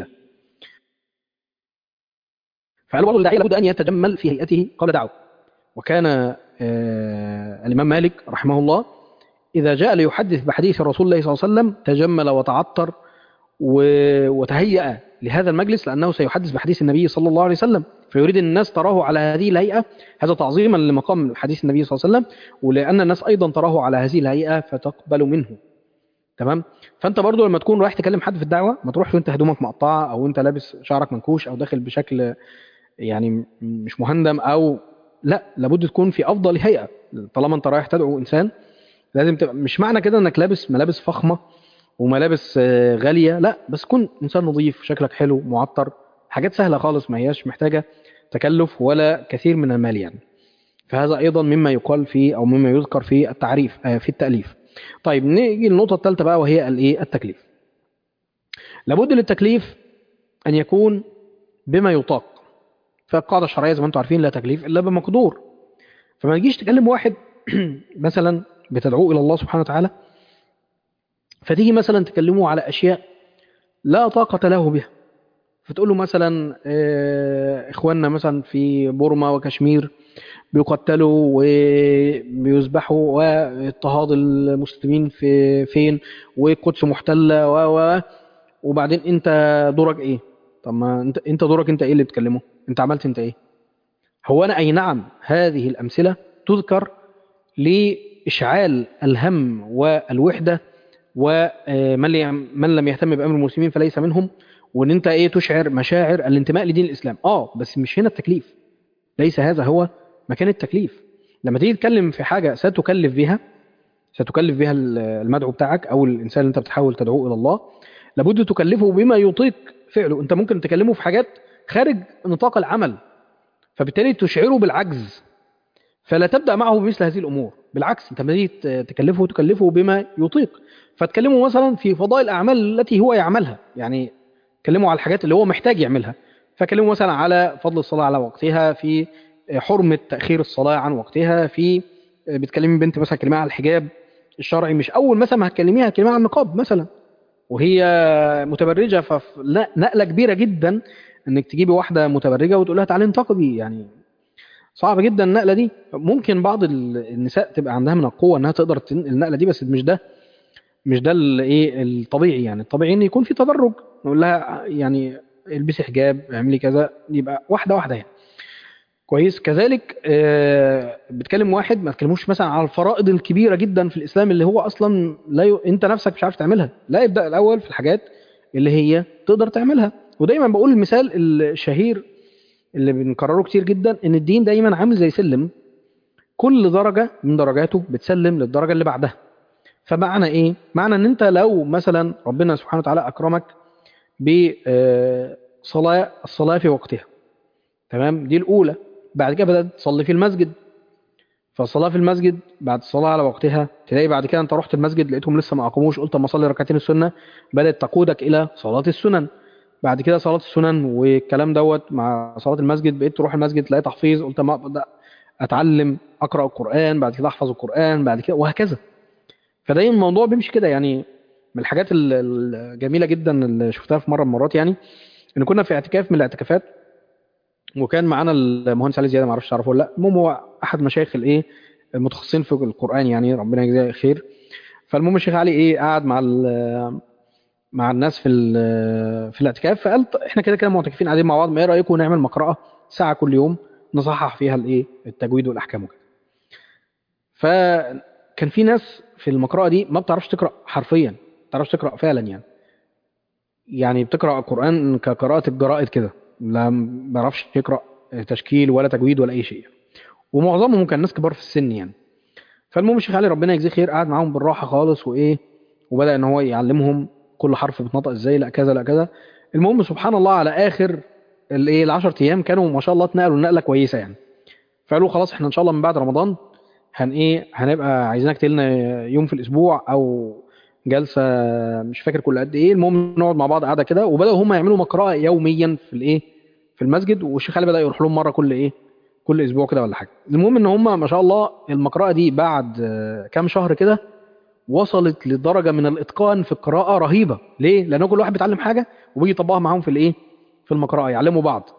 فقال بعض الداعية لابد أن يتجمل في هيئته قبل دعوة. وكان الإمام مالك رحمه الله إذا جاء ليحدث بحديث رسول الله صلى الله عليه وسلم تجمل وتعطر وتهيأ لهذا المجلس، لأنه سيحدث بحديث النبي صلى الله عليه وسلم، فيريد الناس تراه على هذه الهيئة، هذا تعظيما لمقام حديث النبي صلى الله عليه وسلم، ولأن الناس أيضا تراه على هذه الهيئة فتقبل منه. تمام. فأنت برضو لما تكون رايح تكلم حد في الدعوة ما تروحش وانت هدومك مقطعة أو انت لابس شعرك منكوش أو داخل بشكل يعني مش مهندم، أو لا، لابد تكون في أفضل هيئة. طالما انت رايح تدعو إنسان لازم تبقى، مش معنى كده انك لابس ملابس فخمة وملابس غالية، لا، بس كن إنسان نظيف، شكلك حلو، معطر، حاجات سهلة خالص ما هياش محتاجة تكلف ولا كثير من المال يعني. فهذا أيضا مما يقال فيه أو مما يذكر في التعريف في التأليف. طيب نيجي للنقطة الثالثة بقى وهي التكليف. لابد للتكليف أن يكون بما يطاق. فالقاعدة الشرعية زي ما أنتم عارفين: لا تكليف إلا بمقدور. فما تجيش تكلم واحد مثلا بتدعوه إلى الله سبحانه وتعالى، فتيجي مثلا تكلمه على أشياء لا طاقة له بها، فتقول له مثلا إخواننا مثلا في بورما وكشمير بيقتلوا وبيذبحوا، واضطهاد المسلمين في فين، والقدس محتلة وبعدين انت دورك ايه؟ طب ما انت دورك انت ايه اللي بتكلمه؟ انت عملت انت ايه؟ هو انا اي نعم هذه الامثله تذكر لاشعال الهم والوحده، ومن لم يهتم بامر المسلمين فليس منهم، وان انت ايه تشعر مشاعر الانتماء لدين الاسلام. بس مش هنا التكليف، ليس هذا هو مكان التكليف. لما تيجي تتكلم في حاجه ستكلف بها المدعو بتاعك او الانسان اللي انت بتحاول تدعوه الى الله، لابد تكلفه بما يطيق فعله. انت ممكن تكلمه في حاجات خارج نطاق العمل، فبالتالي تشعره بالعجز، فلا تبدأ معه بمثل هذه الأمور. بالعكس، انت بدأت تكلفه بما يطيق. فتكلمه مثلا في فضائل الأعمال التي هو يعملها، يعني كلمه على الحاجات اللي هو محتاج يعملها. فكلمه مثلا على فضل الصلاة على وقتها، في حرمة تأخير الصلاة عن وقتها، في بتكلمي بنت مثلا كلمة على الحجاب الشرعي، مش اول مثلا ما هتكلميها هتكلميها على النقاب مثلا وهي متبرجه، فنقله كبيره جدا انك تجيبي واحده متبرجه وتقول لها تعالي انتقبي، يعني صعب جدا النقله دي. ممكن بعض النساء تبقى عندها من القوه انها تقدر تنقل النقله دي، بس مش ده الايه الطبيعي. يعني الطبيعي ان يكون في تدرج، نقول لها يعني البسي حجاب، اعملي كذا، يبقى واحده واحده يعني. كويس. كذلك بتكلم واحد ما تكلموش مثلا على الفرائض الكبيره جدا في الاسلام اللي هو اصلا انت نفسك مش عارف تعملها، لا ابدا الاول في الحاجات اللي هي تقدر تعملها. ودايما بقول المثال الشهير اللي بنكرره كتير جدا، ان الدين دايما عامل زي سلم، كل درجه من درجاته بتسلم للدرجه اللي بعدها. فمعنى ايه؟ معنى ان انت لو مثلا ربنا سبحانه وتعالى اكرمك بصلاه الصلاه في وقتها، تمام، دي الاولى. بعد كده بدات تصلي في المسجد، فالصلاه في المسجد بعد الصلاه على وقتها، تلاقي بعد كده انت رحت المسجد لقيتهم لسه ما اقاموش، قلت اما اصلي ركعتين السنه، بدات تقودك الى صلاه السنن. بعد كده صلاه السنن والكلام دوت مع صلاه المسجد، بقيت تروح المسجد تلاقي تحفيظ، قلت ما ابدا اتعلم اقرا القران، بعد كده احفظ القران، بعد كده وهكذا. فدايما الموضوع بيمشي كده يعني. من الحاجات الجميله جدا اللي شفتها في مره من المرات، يعني ان كنا في اعتكاف من الاعتكافات، وكان معانا المهندس علي زياده، ما اعرفش تعرفه ولا لا، المهم هو احد مشايخ الايه المتخصصين في القران، يعني ربنا يجزاه خير. فالمهم الشيخ علي ايه قعد مع الناس في الاعتكاف، فقال احنا كده كده معتكفين قاعدين مع بعض، ما ايه رايكم نعمل مقرأة ساعه كل يوم نصحح فيها الايه التجويد والاحكام وكده. فكان في ناس في المقرأة دي ما بتعرفش تقرأ حرفيا، ما بتعرفش تقرأ فعلا يعني، يعني بتقرأ القرآن كقراءة الجرائد كده، لا ما بيعرفش يقرأ تشكيل ولا تجويد ولا أي شيء. ومعظمهم كان ناس كبار في السن يعني. فالمهم الشيخ علي ربنا يجزيه خير قعد معاهم بالراحة خالص وإيه، وبدأ إن هو يعلمهم كل حرف بيتنطق إزاي، لا كذا لا كذا. المهم سبحان الله على آخر الإيه ال10 أيام كانوا ما شاء الله اتنقلوا نقلة كويسة يعني. فقالوا خلاص احنا إن شاء الله من بعد رمضان هنبقى عايزينك تلنا يوم في الأسبوع أو جلسة، مش فاكر كل قد ايه، المهم نقعد مع بعض قعده كده. وبداوا هم يعملوا مقرأة يوميا في الايه في المسجد، والشيخ علي بدا يروح لهم مره كل كل اسبوع كده ولا حاجه. المهم ان هم ما شاء الله المقرأة دي بعد كام شهر كده وصلت لدرجه من الاتقان في القراءه رهيبه. ليه؟ لان كل واحد بيتعلم حاجه وبيجي يطبقها معاهم في المقرأة، يعلموا بعض.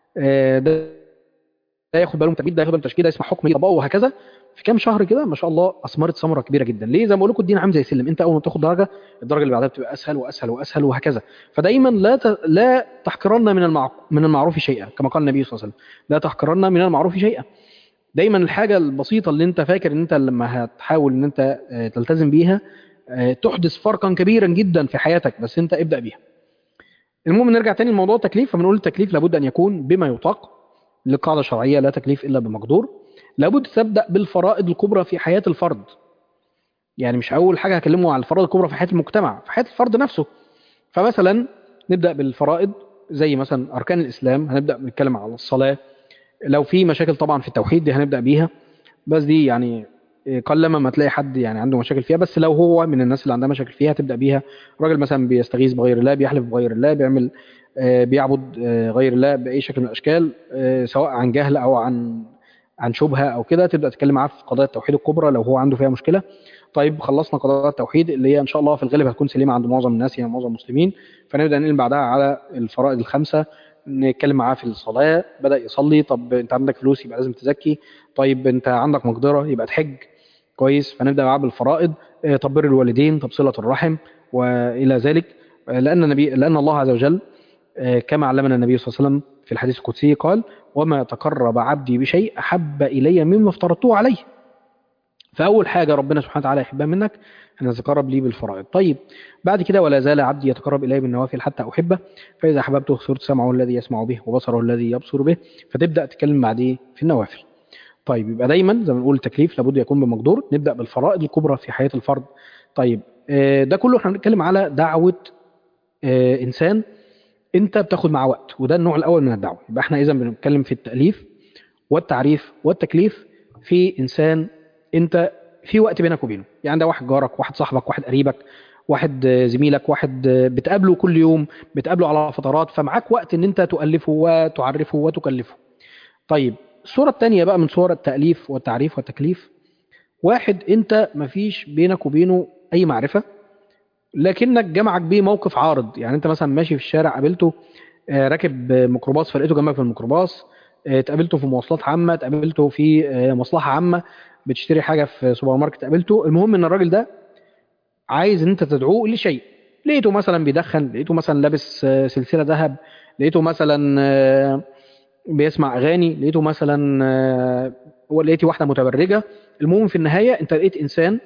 ده ياخد باله من تجديد، ده ياخد باله من تشكيل، ده يسمع حكم يطبقه وهكذا. في كام شهر كده ما شاء الله اثمرت ثمره كبيره جدا. ليه؟ زي ما بقول لكم الدين عامل زي سلم، انت اول ما تاخد درجه الدرجه اللي بعدها بتبقى اسهل واسهل واسهل وهكذا. فدايما لا تحقرن من المعروف شيئا، كما قال النبي صلى الله عليه وسلم، لا تحقرن من المعروف شيئا. دايما الحاجه البسيطه اللي انت فاكر ان انت لما هتحاول ان انت تلتزم بيها تحدث فرقا كبيرا جدا في حياتك، بس انت ابدا بيها. المهم نرجع تاني لموضوع التكليف. فبنقول التكليف لابد ان يكون بما يطاق، لقاعده شرعيه لا تكليف الا بمقدور. لابد تبدا بالفرائض الكبرى في حياه الفرد، يعني مش اول حاجه هكلمه على الفرائض الكبرى في حياه المجتمع، في حياه الفرد نفسه. فمثلا نبدا بالفرائض زي مثلا اركان الاسلام، هنبدا نتكلم على الصلاه. لو في مشاكل طبعا في التوحيد دي هنبدا بيها، بس دي يعني قلما ما تلاقي حد يعني عنده مشاكل فيها، بس لو هو من الناس اللي عندها مشاكل فيها تبدا بيها. راجل مثلا بيستغيث بغير الله، بيحلف بغير الله، بيعمل بيعبد غير الله باي شكل من الاشكال، سواء عن جهل او عن شبهه او كده، تبدا تتكلم معاه في قضايا التوحيد الكبرى لو هو عنده فيها مشكله. طيب خلصنا قضايا التوحيد اللي هي ان شاء الله في الغالب هتكون سليمه عند معظم الناس، يعني معظم المسلمين. فنبدا ننقل بعدها على الفرائض الخمسه، نتكلم معاه في الصلاه. بدا يصلي، طب انت عندك فلوس يبقى لازم تزكي، طيب انت عندك مقدره يبقى تحج. كويس. فنبدا معاه بالفرائض. طب بر الوالدين، طب صله الرحم والى ذلك. لان الله عز وجل كما علمنا النبي صلى الله عليه وسلم في الحديث القدسي قال: وما تقرب عبدي بشيء احب الي مما افترضته عليه. فاول حاجه ربنا سبحانه وتعالى يحبها منك ان تتقرب لي بالفرائض. طيب بعد كده: ولا زال عبدي يتقرب الي بالنوافل حتى احبه، فاذا احببته صرت سمعه الذي يسمع به وبصره الذي يبصر به. فتبدا تتكلم بعديه في النوافل. طيب يبقى دايما زي ما بنقول التكليف لابد يكون بمقدور، نبدا بالفرائض الكبرى في حياه الفرد. طيب ده كله احنا بنتكلم على دعوه انسان انت بتاخد معاه وقت، وده النوع الاول من الدعوه. يبقى احنا اذا بنتكلم في التاليف والتعريف والتكليف في انسان انت في وقت بينك وبينه، يعني ده واحد جارك، واحد صاحبك، واحد قريبك، واحد زميلك، واحد بتقابله كل يوم، بتقابله على فترات، فمعاك وقت ان انت تؤلفه وتعرفه وتكلفه. طيب الصورة الثانية بقى من صور التأليف والتعريف والتكليف واحد انت مفيش بينك وبينه اي معرفه، لكنك جمعك بيه موقف عارض. يعني انت مثلا ماشي في الشارع قابلته، راكب ميكروباص فلقيته جنبك في الميكروباص، اتقابلته في مواصلات عامه، اتقابلته في مصلحه عامه، بتشتري حاجه في سوبر ماركت قابلته. المهم ان الراجل ده عايز ان انت تدعوه لشيء. لقيته مثلا بيدخن، لقيته مثلا لابس سلسله ذهب، لقيته مثلا بيسمع اغاني، لقيته مثلا لقيتي واحده متبرجه. المهم في النهايه انت لقيت انسان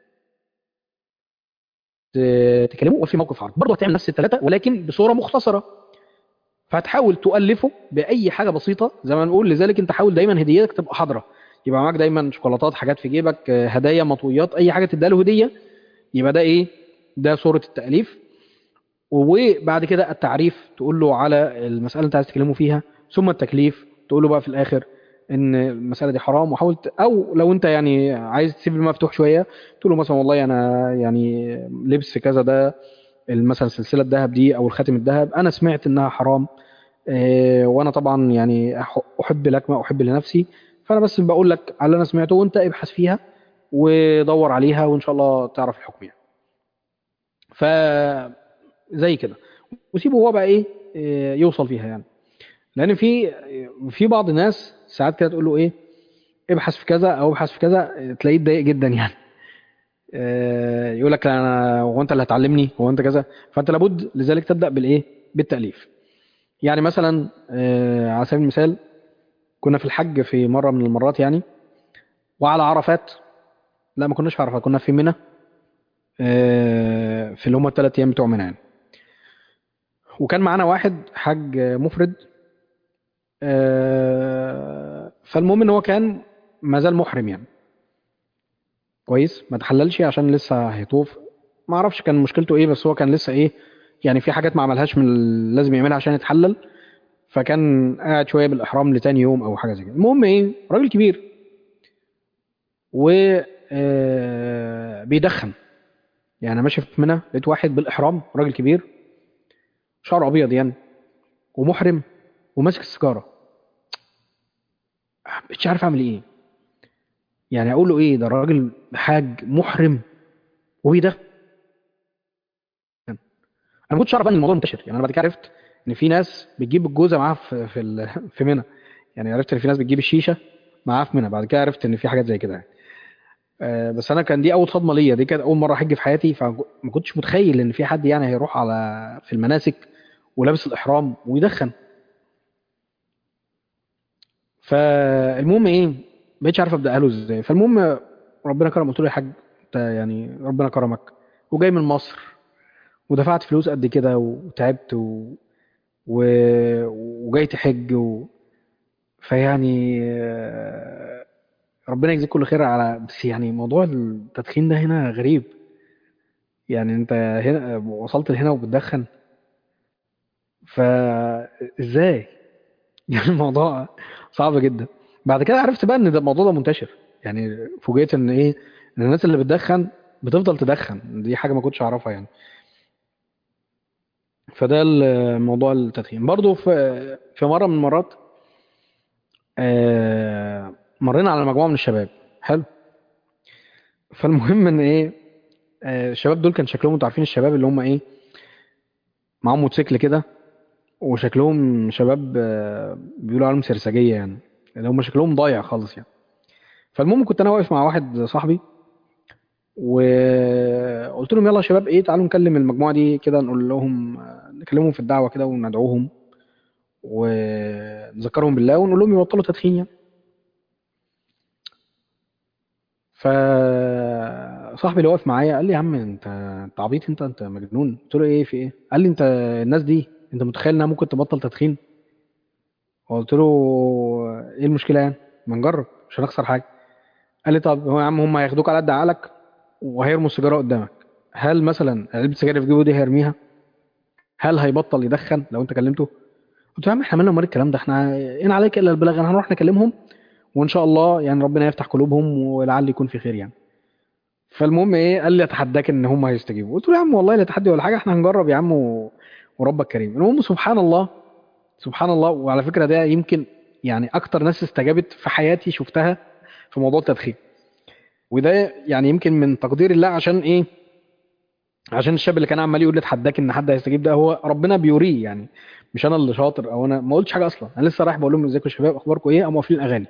تكلمه وفي موقف عرض، برضه هتعمل نفس الثلاثه ولكن بصوره مختصره. فهتحاول تؤلفه باي حاجه بسيطه زي ما نقول. لذلك انت حاول دايما هديتك تبقى حاضره، يبقى معاك دايما شوكولاتات، حاجات في جيبك، هدايا، مطويات، اي حاجه تديها له هديه. يبقى ده ايه؟ ده صوره التاليف. وبعد كده التعريف، تقول له على المساله اللي انت عايز تكلمه فيها، ثم التكليف، تقول له بقى في الاخر ان المساله دي حرام. او لو انت يعني عايز تسيب المفتوح شويه، تقول له مثلا والله انا يعني لبس كذا ده، مثلا سلسله الذهب دي او الخاتم الذهب، انا سمعت انها حرام، وانا طبعا يعني احب لك ما احب لنفسي، فانا بس بقول لك على اللي انا سمعته، وانت ابحث فيها ودور عليها وان شاء الله تعرف الحكم يعني. فزي كده، وسيبه هو بقى ايه يوصل فيها يعني. لان في بعض الناس ساعات كده تقول له ايه، ابحث في كذا او ابحث في كذا، تلاقيه اتضايق جدا يعني. يقول لك انا هو انت اللي هتعلمني، هو انت كذا. فانت لابد لذلك تبدا بالايه؟ بالتاليف. يعني مثلا على سبيل المثال، كنا في الحج في مره من المرات يعني، وعلى عرفات. لا ما كناش في عرفات، كنا في منى، في اللي هم الثلاث ايام بتوع منى يعني. وكان معانا واحد حج مفرد. فالمهم ان هو كان ما زال محرم يعني، كويس، ما تحللش عشان لسه هيطوف. ما اعرفش كان مشكلته ايه، بس هو كان لسه ايه، يعني في حاجات ما عملهاش من لازم يعملها عشان يتحلل. فكان قاعد شويه بالاحرام لتاني يوم او حاجه زي كده. المهم ايه، راجل كبير و بيدخن. يعني أنا ماشي في منى لقيت واحد بالاحرام، راجل كبير، شعره ابيض يعني، ومحرم، وماسك السيجاره. مش عارف اعمل ايه. يعني اقول له ايه؟ ده راجل حاج محرم وبيدخن. انا ما كنتش اعرف ان الموضوع منتشر يعني. انا بعد كده عرفت ان في ناس بتجيب الجوزه معاها في منى. يعني عرفت ان في ناس بتجيب الشيشه معاها في منى. بعد كده عرفت ان في حاجات زي كده يعني. بس انا كان دي اول صدمه ليا، دي كانت اول مره احج في حياتي، فما كنتش متخيل ان في حد يعني هيروح على في المناسك ولابس الاحرام ويدخن. فالمهم ايه، بقيتش عارف ابدا له ازاي. فالمهم ربنا كرم، قلت له يا حاج انت يعني ربنا كرمك وجاي من مصر ودفعت فلوس قد كده وتعبت و... وجاي تحج فيعني ربنا يجزيك كل خير على، بس يعني موضوع التدخين ده هنا غريب. يعني انت هنا وصلت لهنا وبتدخن، فازاي؟ يعني الموضوع صعب جدا. بعد كده عرفت بقى ان ده الموضوع ده منتشر. يعني فوجئت ان ايه، ان الناس اللي بتدخن بتفضل تدخن. دي حاجه ما كنتش اعرفها يعني. فده موضوع التدخين. برضو في مره من المرات مرينا على مجموعه من الشباب. حلو. فالمهم ان ايه، الشباب دول كان شكلهم، انتوا عارفين الشباب اللي هم ايه، معاهم موتوسيكل كده، وشكلهم شباب بيقولوا عليهم سرسجيه يعني، اللي هم شكلهم ضايع خالص يعني. فالمهم كنت انا واقف مع واحد صاحبي، وقلت لهم يلا يا شباب ايه، تعالوا نكلم المجموعه دي كده، نقول لهم نكلمهم في الدعوه كده وندعوهم ونذكرهم بالله ونقول لهم يبطلوا تدخين يعني. فصاحبي اللي واقف معايا قال لي يا عم انت عبيط، انت مجنون. قلت له ايه في ايه؟ قال لي انت الناس دي انت متخيل انها ممكن تبطل تدخين؟ قلت له ايه المشكله يعني، ما نجرب مش هنخسر حاجه. قال لي طب هو يا عم هم هياخدوك على قد عقلك وهيرموا السيجاره قدامك، هل مثلا علبه سجاير في جيبه دي هيرميها؟ هل هيبطل يدخن لو انت كلمته؟ قلت له يا عم احنا مالنا ومال الكلام ده، احنا ان عليك الا البلاغ، انا هنروح نكلمهم وان شاء الله يعني ربنا يفتح قلوبهم ولعل يكون في خير يعني. فالمهم ايه، قال لي اتحداك ان هم هيستجيبوا. قلت له يا عم والله لا تحدي ولا حاجه، احنا هنجرب يا عم وربك كريم. المهم سبحان الله، سبحان الله. وعلى فكره ده يمكن يعني اكتر ناس استجابت في حياتي شفتها في موضوع التدخين. وده يعني يمكن من تقدير الله. عشان ايه؟ عشان الشاب اللي كان عمال يقول لي اتحداك ان حد هيستجيب، ده هو ربنا بيوريه يعني. مش انا اللي شاطر، او انا ما قلتش حاجه اصلا. انا لسه رايح بقول لهم ازيكم يا شباب، اخباركم ايه؟ قاموا قافلين الاغاني.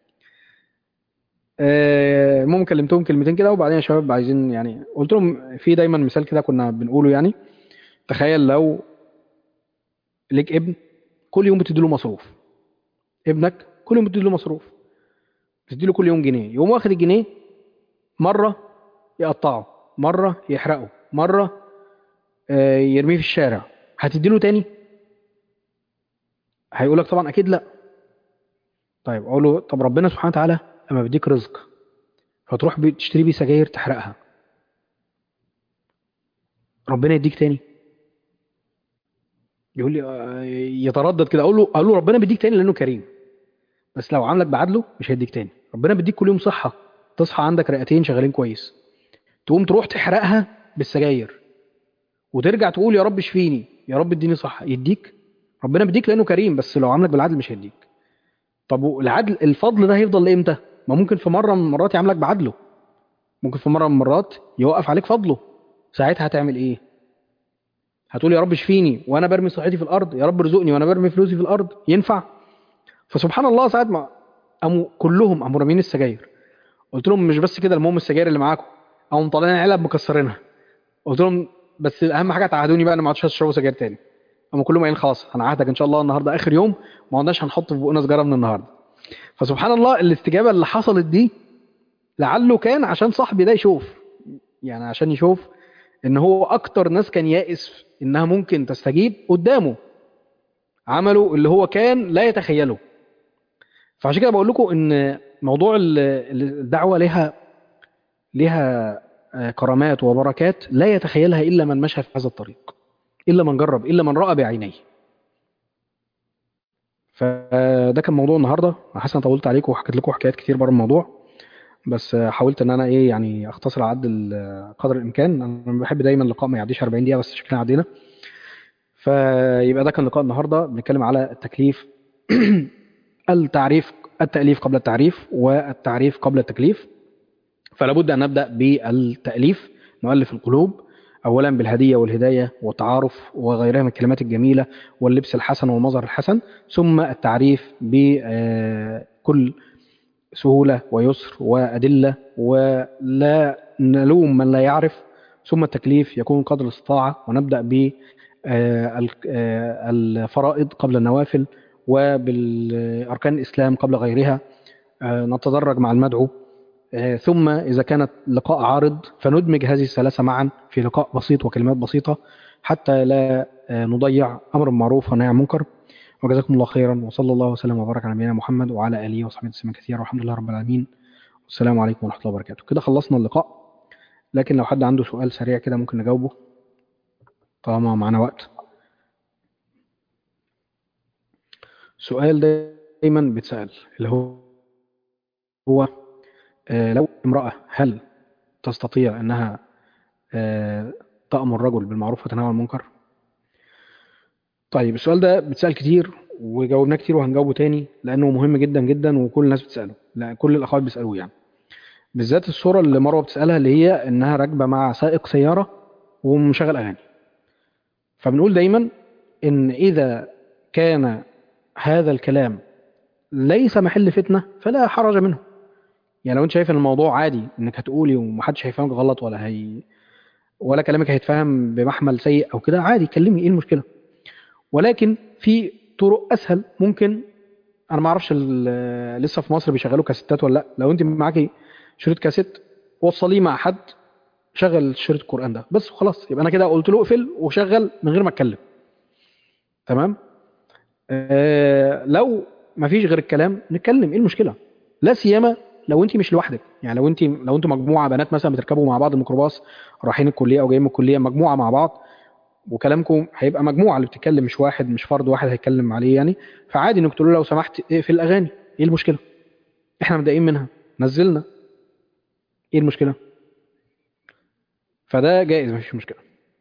المهم كلمتهم كلمتين كده، وبعدين يا شباب عايزين يعني، قلت لهم في دايما مثال كده كنا بنقوله يعني. تخيل لو ليك ابن كل يوم بتديله مصروف. ابنك كل يوم بتديله مصروف، بتديله كل يوم جنيه، يقوم واخد الجنيه مره يقطعه، مره يحرقه، مره يرميه في الشارع. هتديله تاني؟ هيقول لك طبعا اكيد لا. طيب اقول له طب ربنا سبحانه وتعالى لما بيديك رزق فتروح تشتري بيه سجاير تحرقها، ربنا يديك تاني؟ يقول لي يتردد كده. اقول له ربنا بيديك تاني لانه كريم، بس لو عاملك بعدله مش هيديك تاني. ربنا بيديك كل يوم صحة، تصحى عندك رئتين شغالين كويس، تقوم تروح تحرقها بالسجاير وترجع تقول يا رب اشفيني، يا رب اديني صحة، يديك؟ ربنا بيديك لانه كريم، بس لو عاملك بالعدل مش هيديك. طب العدل الفضل ده هيفضل لامتى؟ ما ممكن في مرة من المرات يعاملك بعدله، ممكن في مرة من المرات يوقف عليك فضله. ساعتها هتعمل ايه؟ هتقول يا رب اشفيني وانا برمي صحتي في الارض، يا رب ارزقني وانا برمي فلوسي في الارض؟ ينفع؟ فسبحان الله ساعات ما قاموا كلهم قاموا رامين السجاير. قلت لهم مش بس كده، المهم السجاير اللي معاكم. قاموا مطلعين علب مكسرينها. قلت لهم بس اهم حاجه تعهدوني بقى ان ما عادش هتشربوا سجاير تاني. قاموا كلهم قايلين خلاص هنعهدك ان شاء الله النهارده اخر يوم، ما عدناش هنحط في بقنا سجاره من النهارده. فسبحان الله الاستجابه اللي حصلت دي لعله كان عشان صاحبي ده يشوف، يعني عشان يشوف ان هو اكتر ناس كان يائس انها ممكن تستجيب قدامه، عملوا اللي هو كان لا يتخيله. فعشان كده بقول لكم ان موضوع الدعوه لها كرامات وبركات لا يتخيلها الا من مشى في هذا الطريق، الا من جرب، الا من راى بعينيه. فده كان موضوع النهارده. أنا حاسس إن أنا طولت عليكم وحكيت لكم حكايات كتير بره الموضوع، بس حاولت ان انا ايه يعني اختصر على قد قدر الامكان. انا بحب دايما اللقاء ما يعديش 40 دقيقه، بس شكلنا عدينا. فيبقى ده كان لقاء النهارده بنتكلم على التكليف. التعريف، التأليف قبل التعريف، والتعريف قبل التكليف. فلا بد أن نبدأ بالتأليف، نؤلف القلوب أولا بالهدية والهداية والتعارف وغيرها من الكلمات الجميلة واللبس الحسن والمظهر الحسن، ثم التعريف بكل سهولة ويسر وأدلة ولا نلوم من لا يعرف، ثم التكليف يكون قدر الاستطاعة، ونبدأ بالفرائض قبل النوافل، وبالأركان الإسلام قبل غيرها. نتدرج مع المدعو. ثم إذا كانت لقاء عارض فندمج هذه الثلاثة معا في لقاء بسيط وكلمات بسيطة، حتى لا نضيع أمر معروف ونهي عن منكر. وجزاكم الله خيرا، وصلى الله وسلم وبارك على نبينا محمد وعلى آله وصحبه وسلم كثيرا، والحمد لله رب العالمين. والسلام عليكم ورحمة الله وبركاته. كده خلصنا اللقاء، لكن لو حد عنده سؤال سريع كده ممكن نجاوبه طالما معنا وقت. سؤال دايما بيتسأل اللي هو لو امرأة هل تستطيع أنها تأمر الرجل بالمعروف وتنهى عن المنكر؟ طيب السؤال ده بيتسأل كتير وجاوبناه كتير وهنجاوبه تاني لأنه مهم جدا جدا وكل الناس بتسأله، لا كل الأخوات بيسألوه يعني. بالذات الصورة اللي مروة بتسألها اللي هي إنها راكبة مع سائق سيارة ومشغل أغاني. فبنقول دايما إن إذا كان هذا الكلام ليس محل فتنة فلا حرج منه. يعني لو أنت شايف إن الموضوع عادي إنك هتقولي ومحدش هيفهمك غلط ولا كلامك هيتفهم بمحمل سيء أو كده، عادي كلمي، إيه المشكلة؟ ولكن في طرق اسهل ممكن. انا ما اعرفش لسه في مصر بيشغلوا كاسيتات ولا لا. لو انت معاكي شريط كاسيت وصليه مع حد، شغل شريط القران ده بس وخلاص، يبقى انا كده قلت له اقفل وشغل من غير ما اتكلم. تمام. لو ما فيش غير الكلام نتكلم، ايه المشكله؟ لا سيما لو انت مش لوحدك، يعني لو انتوا مجموعه بنات مثلا بتركبوا مع بعض الميكروباص رايحين الكليه او جايين من الكليه، مجموعه مع بعض، وكلامكم هيبقى مجموعه اللي بتتكلم، مش واحد، مش فرد واحد هيتكلم عليه يعني. فعادي انك تقولوا له لو سمحت اقفل الاغاني، ايه المشكله؟ احنا متضايقين منها، نزلنا، ايه المشكله؟ فده جائز مفيش مشكله.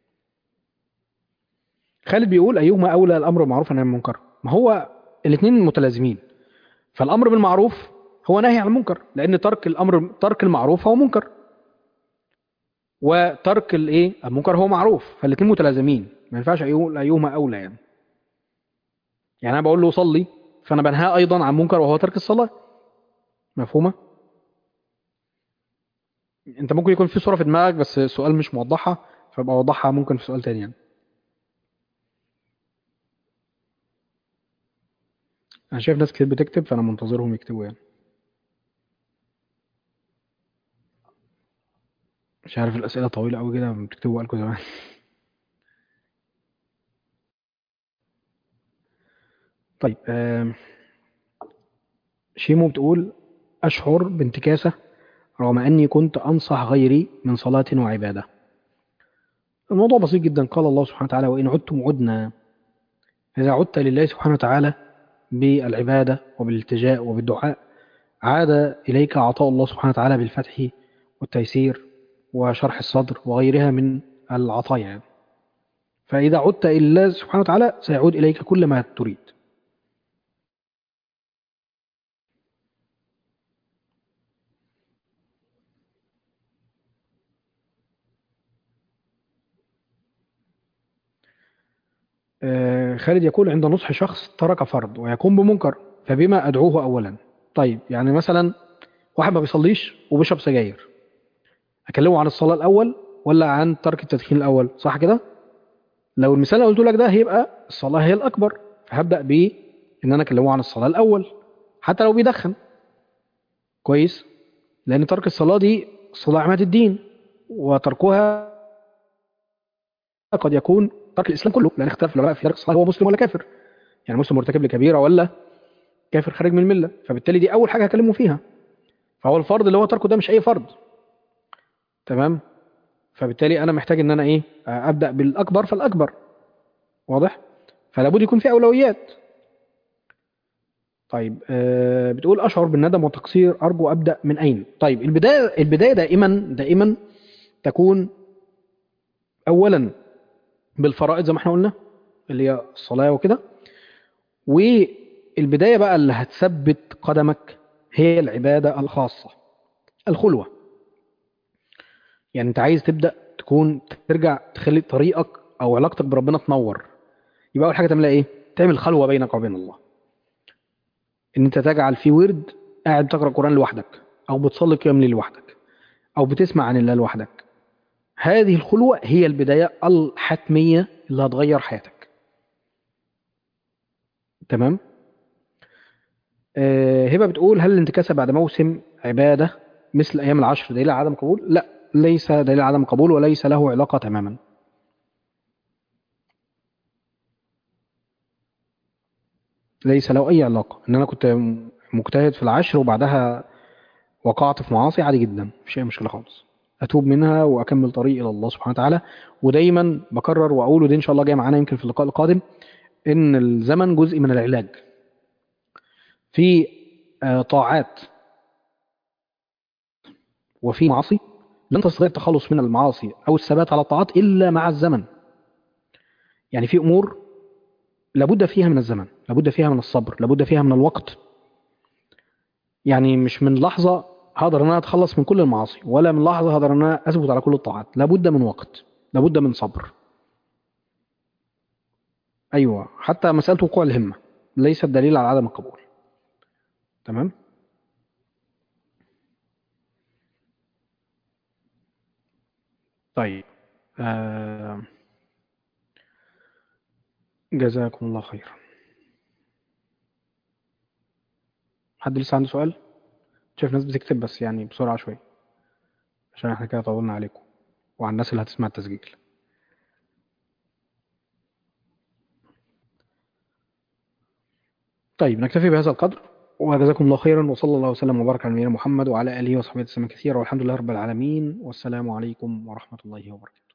خالد بيقول ايهما اولى، الامر بالمعروف والنهي عن المنكر؟ ما هو الاثنين متلازمين. فالامر بالمعروف هو نهي عن المنكر، لأن ترك الأمر، ترك المعروف هو منكر، وترك الايه المنكر هو معروف، فالاثنين متلازمين، ما ينفعش أقول أيهما أولى يعني. يعني أنا بقول له صلي، فأنا بنهاه أيضا عن منكر وهو ترك الصلاة. مفهومة؟ أنت ممكن يكون في صورة في دماغك بس السؤال مش موضحها، فابقى أوضحها ممكن في سؤال تاني يعني. أنا شايف ناس كتير بتكتب، فأنا منتظرهم يكتبوا يعني. مش عارف، الأسئلة طويلة أوي كده، بتكتبوا بقالكوا زمان. طيب شيمو بتقول: أشعر بانتكاسة رغم أني كنت أنصح غيري من صلاة وعبادة. الموضوع بسيط جدا، قال الله سبحانه وتعالى: وإن عدتم عدنا. إذا عدت لله سبحانه وتعالى بالعبادة وبالالتجاء وبالدعاء، عاد إليك عطاء الله سبحانه وتعالى بالفتح والتيسير وشرح الصدر وغيرها من العطايا يعني. فإذا عدت إلى الله سبحانه وتعالى سيعود إليك كل ما تريد. خالد يقول: عند نصح شخص ترك فرض ويقوم بمنكر فبما أدعوه أولا. طيب يعني مثلا واحد ما بيصليش وبيشرب سجاير، أكلمه عن الصلاة الأول ولا عن ترك التدخين الأول؟ صح كده؟ لو المثال اللي قلت لك ده هيبقى الصلاة هي الأكبر، فهبدأ بيه إن أنا أكلمه عن الصلاة الأول حتى لو بيدخن. كويس؟ لأن ترك الصلاة دي صلاة عماد الدين، وتركها قد يكون ترك الإسلام كله، لأن اختلف العلماء في ترك الصلاة هو مسلم ولا كافر، يعني مسلم مرتكب لكبيرة ولا كافر خارج من الملة. فبالتالي دي أول حاجة هكلمه فيها. فهو الفرض اللي هو تركه ده مش أي فرض. تمام؟ فبالتالي أنا محتاج إن أنا إيه، أبدأ بالأكبر فالأكبر. واضح؟ فلا بد يكون في أولويات. طيب بتقول: أشعر بالندم والتقصير، أرجو أبدأ من أين؟ طيب البداية دائما تكون أولا بالفرائض زي ما احنا قلنا، اللي هي الصلاة وكده. والبداية بقى اللي هتثبت قدمك هي العبادة الخاصة، الخلوة. يعني انت عايز تبدأ تكون ترجع تخلي طريقك أو علاقتك بربنا تنور، يبقى أول حاجة تعملها إيه؟ تعمل خلوة بينك وبين الله. إن أنت تجعل في ورد قاعد تقرأ قرآن لوحدك، أو بتصلي قيام ليل لوحدك، أو بتسمع عن الله لوحدك. هذه الخلوة هي البداية الحتمية اللي هتغير حياتك. تمام؟ هبة بتقول: هل الانتكاسة بعد موسم عبادة مثل أيام العشر دليل على عدم قبول؟ لا، ليس دليل على عدم قبول، وليس له علاقة تماما. ليس له أي علاقة. إن أنا كنت مجتهد في العشر وبعدها وقعت في معاصي، عادي جدا، مفيش أي مشكلة خالص. أتوب منها وأكمل طريقي إلى الله سبحانه وتعالى. ودايما بكرر وأقول، ودي إن شاء الله جاي معانا يمكن في اللقاء القادم، إن الزمن جزء من العلاج. في طاعات وفي معاصي لن تستطيع التخلص من المعاصي أو الثبات على الطاعات إلا مع الزمن. يعني في أمور لابد فيها من الزمن، لابد فيها من الصبر، لابد فيها من الوقت. يعني مش من لحظة هقدر ان انا اتخلص من كل المعاصي، ولا من لحظة هقدر ان انا اثبت على كل الطاعات. لابد من وقت، لابد من صبر. ايوه، حتى مسألة وقوع الهمة ليست دليل على عدم القبول. تمام. طيب آه جزاكم الله خير. حد لسه عنده سؤال؟ شايف ناس بتكتب بس يعني بسرعة شوية، عشان احنا كده طولنا عليكم وعلى الناس اللي هتسمع التسجيل. طيب نكتفي بهذا القدر، وجزاكم الله خيرا، وصلى الله وسلم وبارك على نبينا محمد وعلى اله وصحبه وسلم كثيرا، والحمد لله رب العالمين، والسلام عليكم ورحمة الله وبركاته.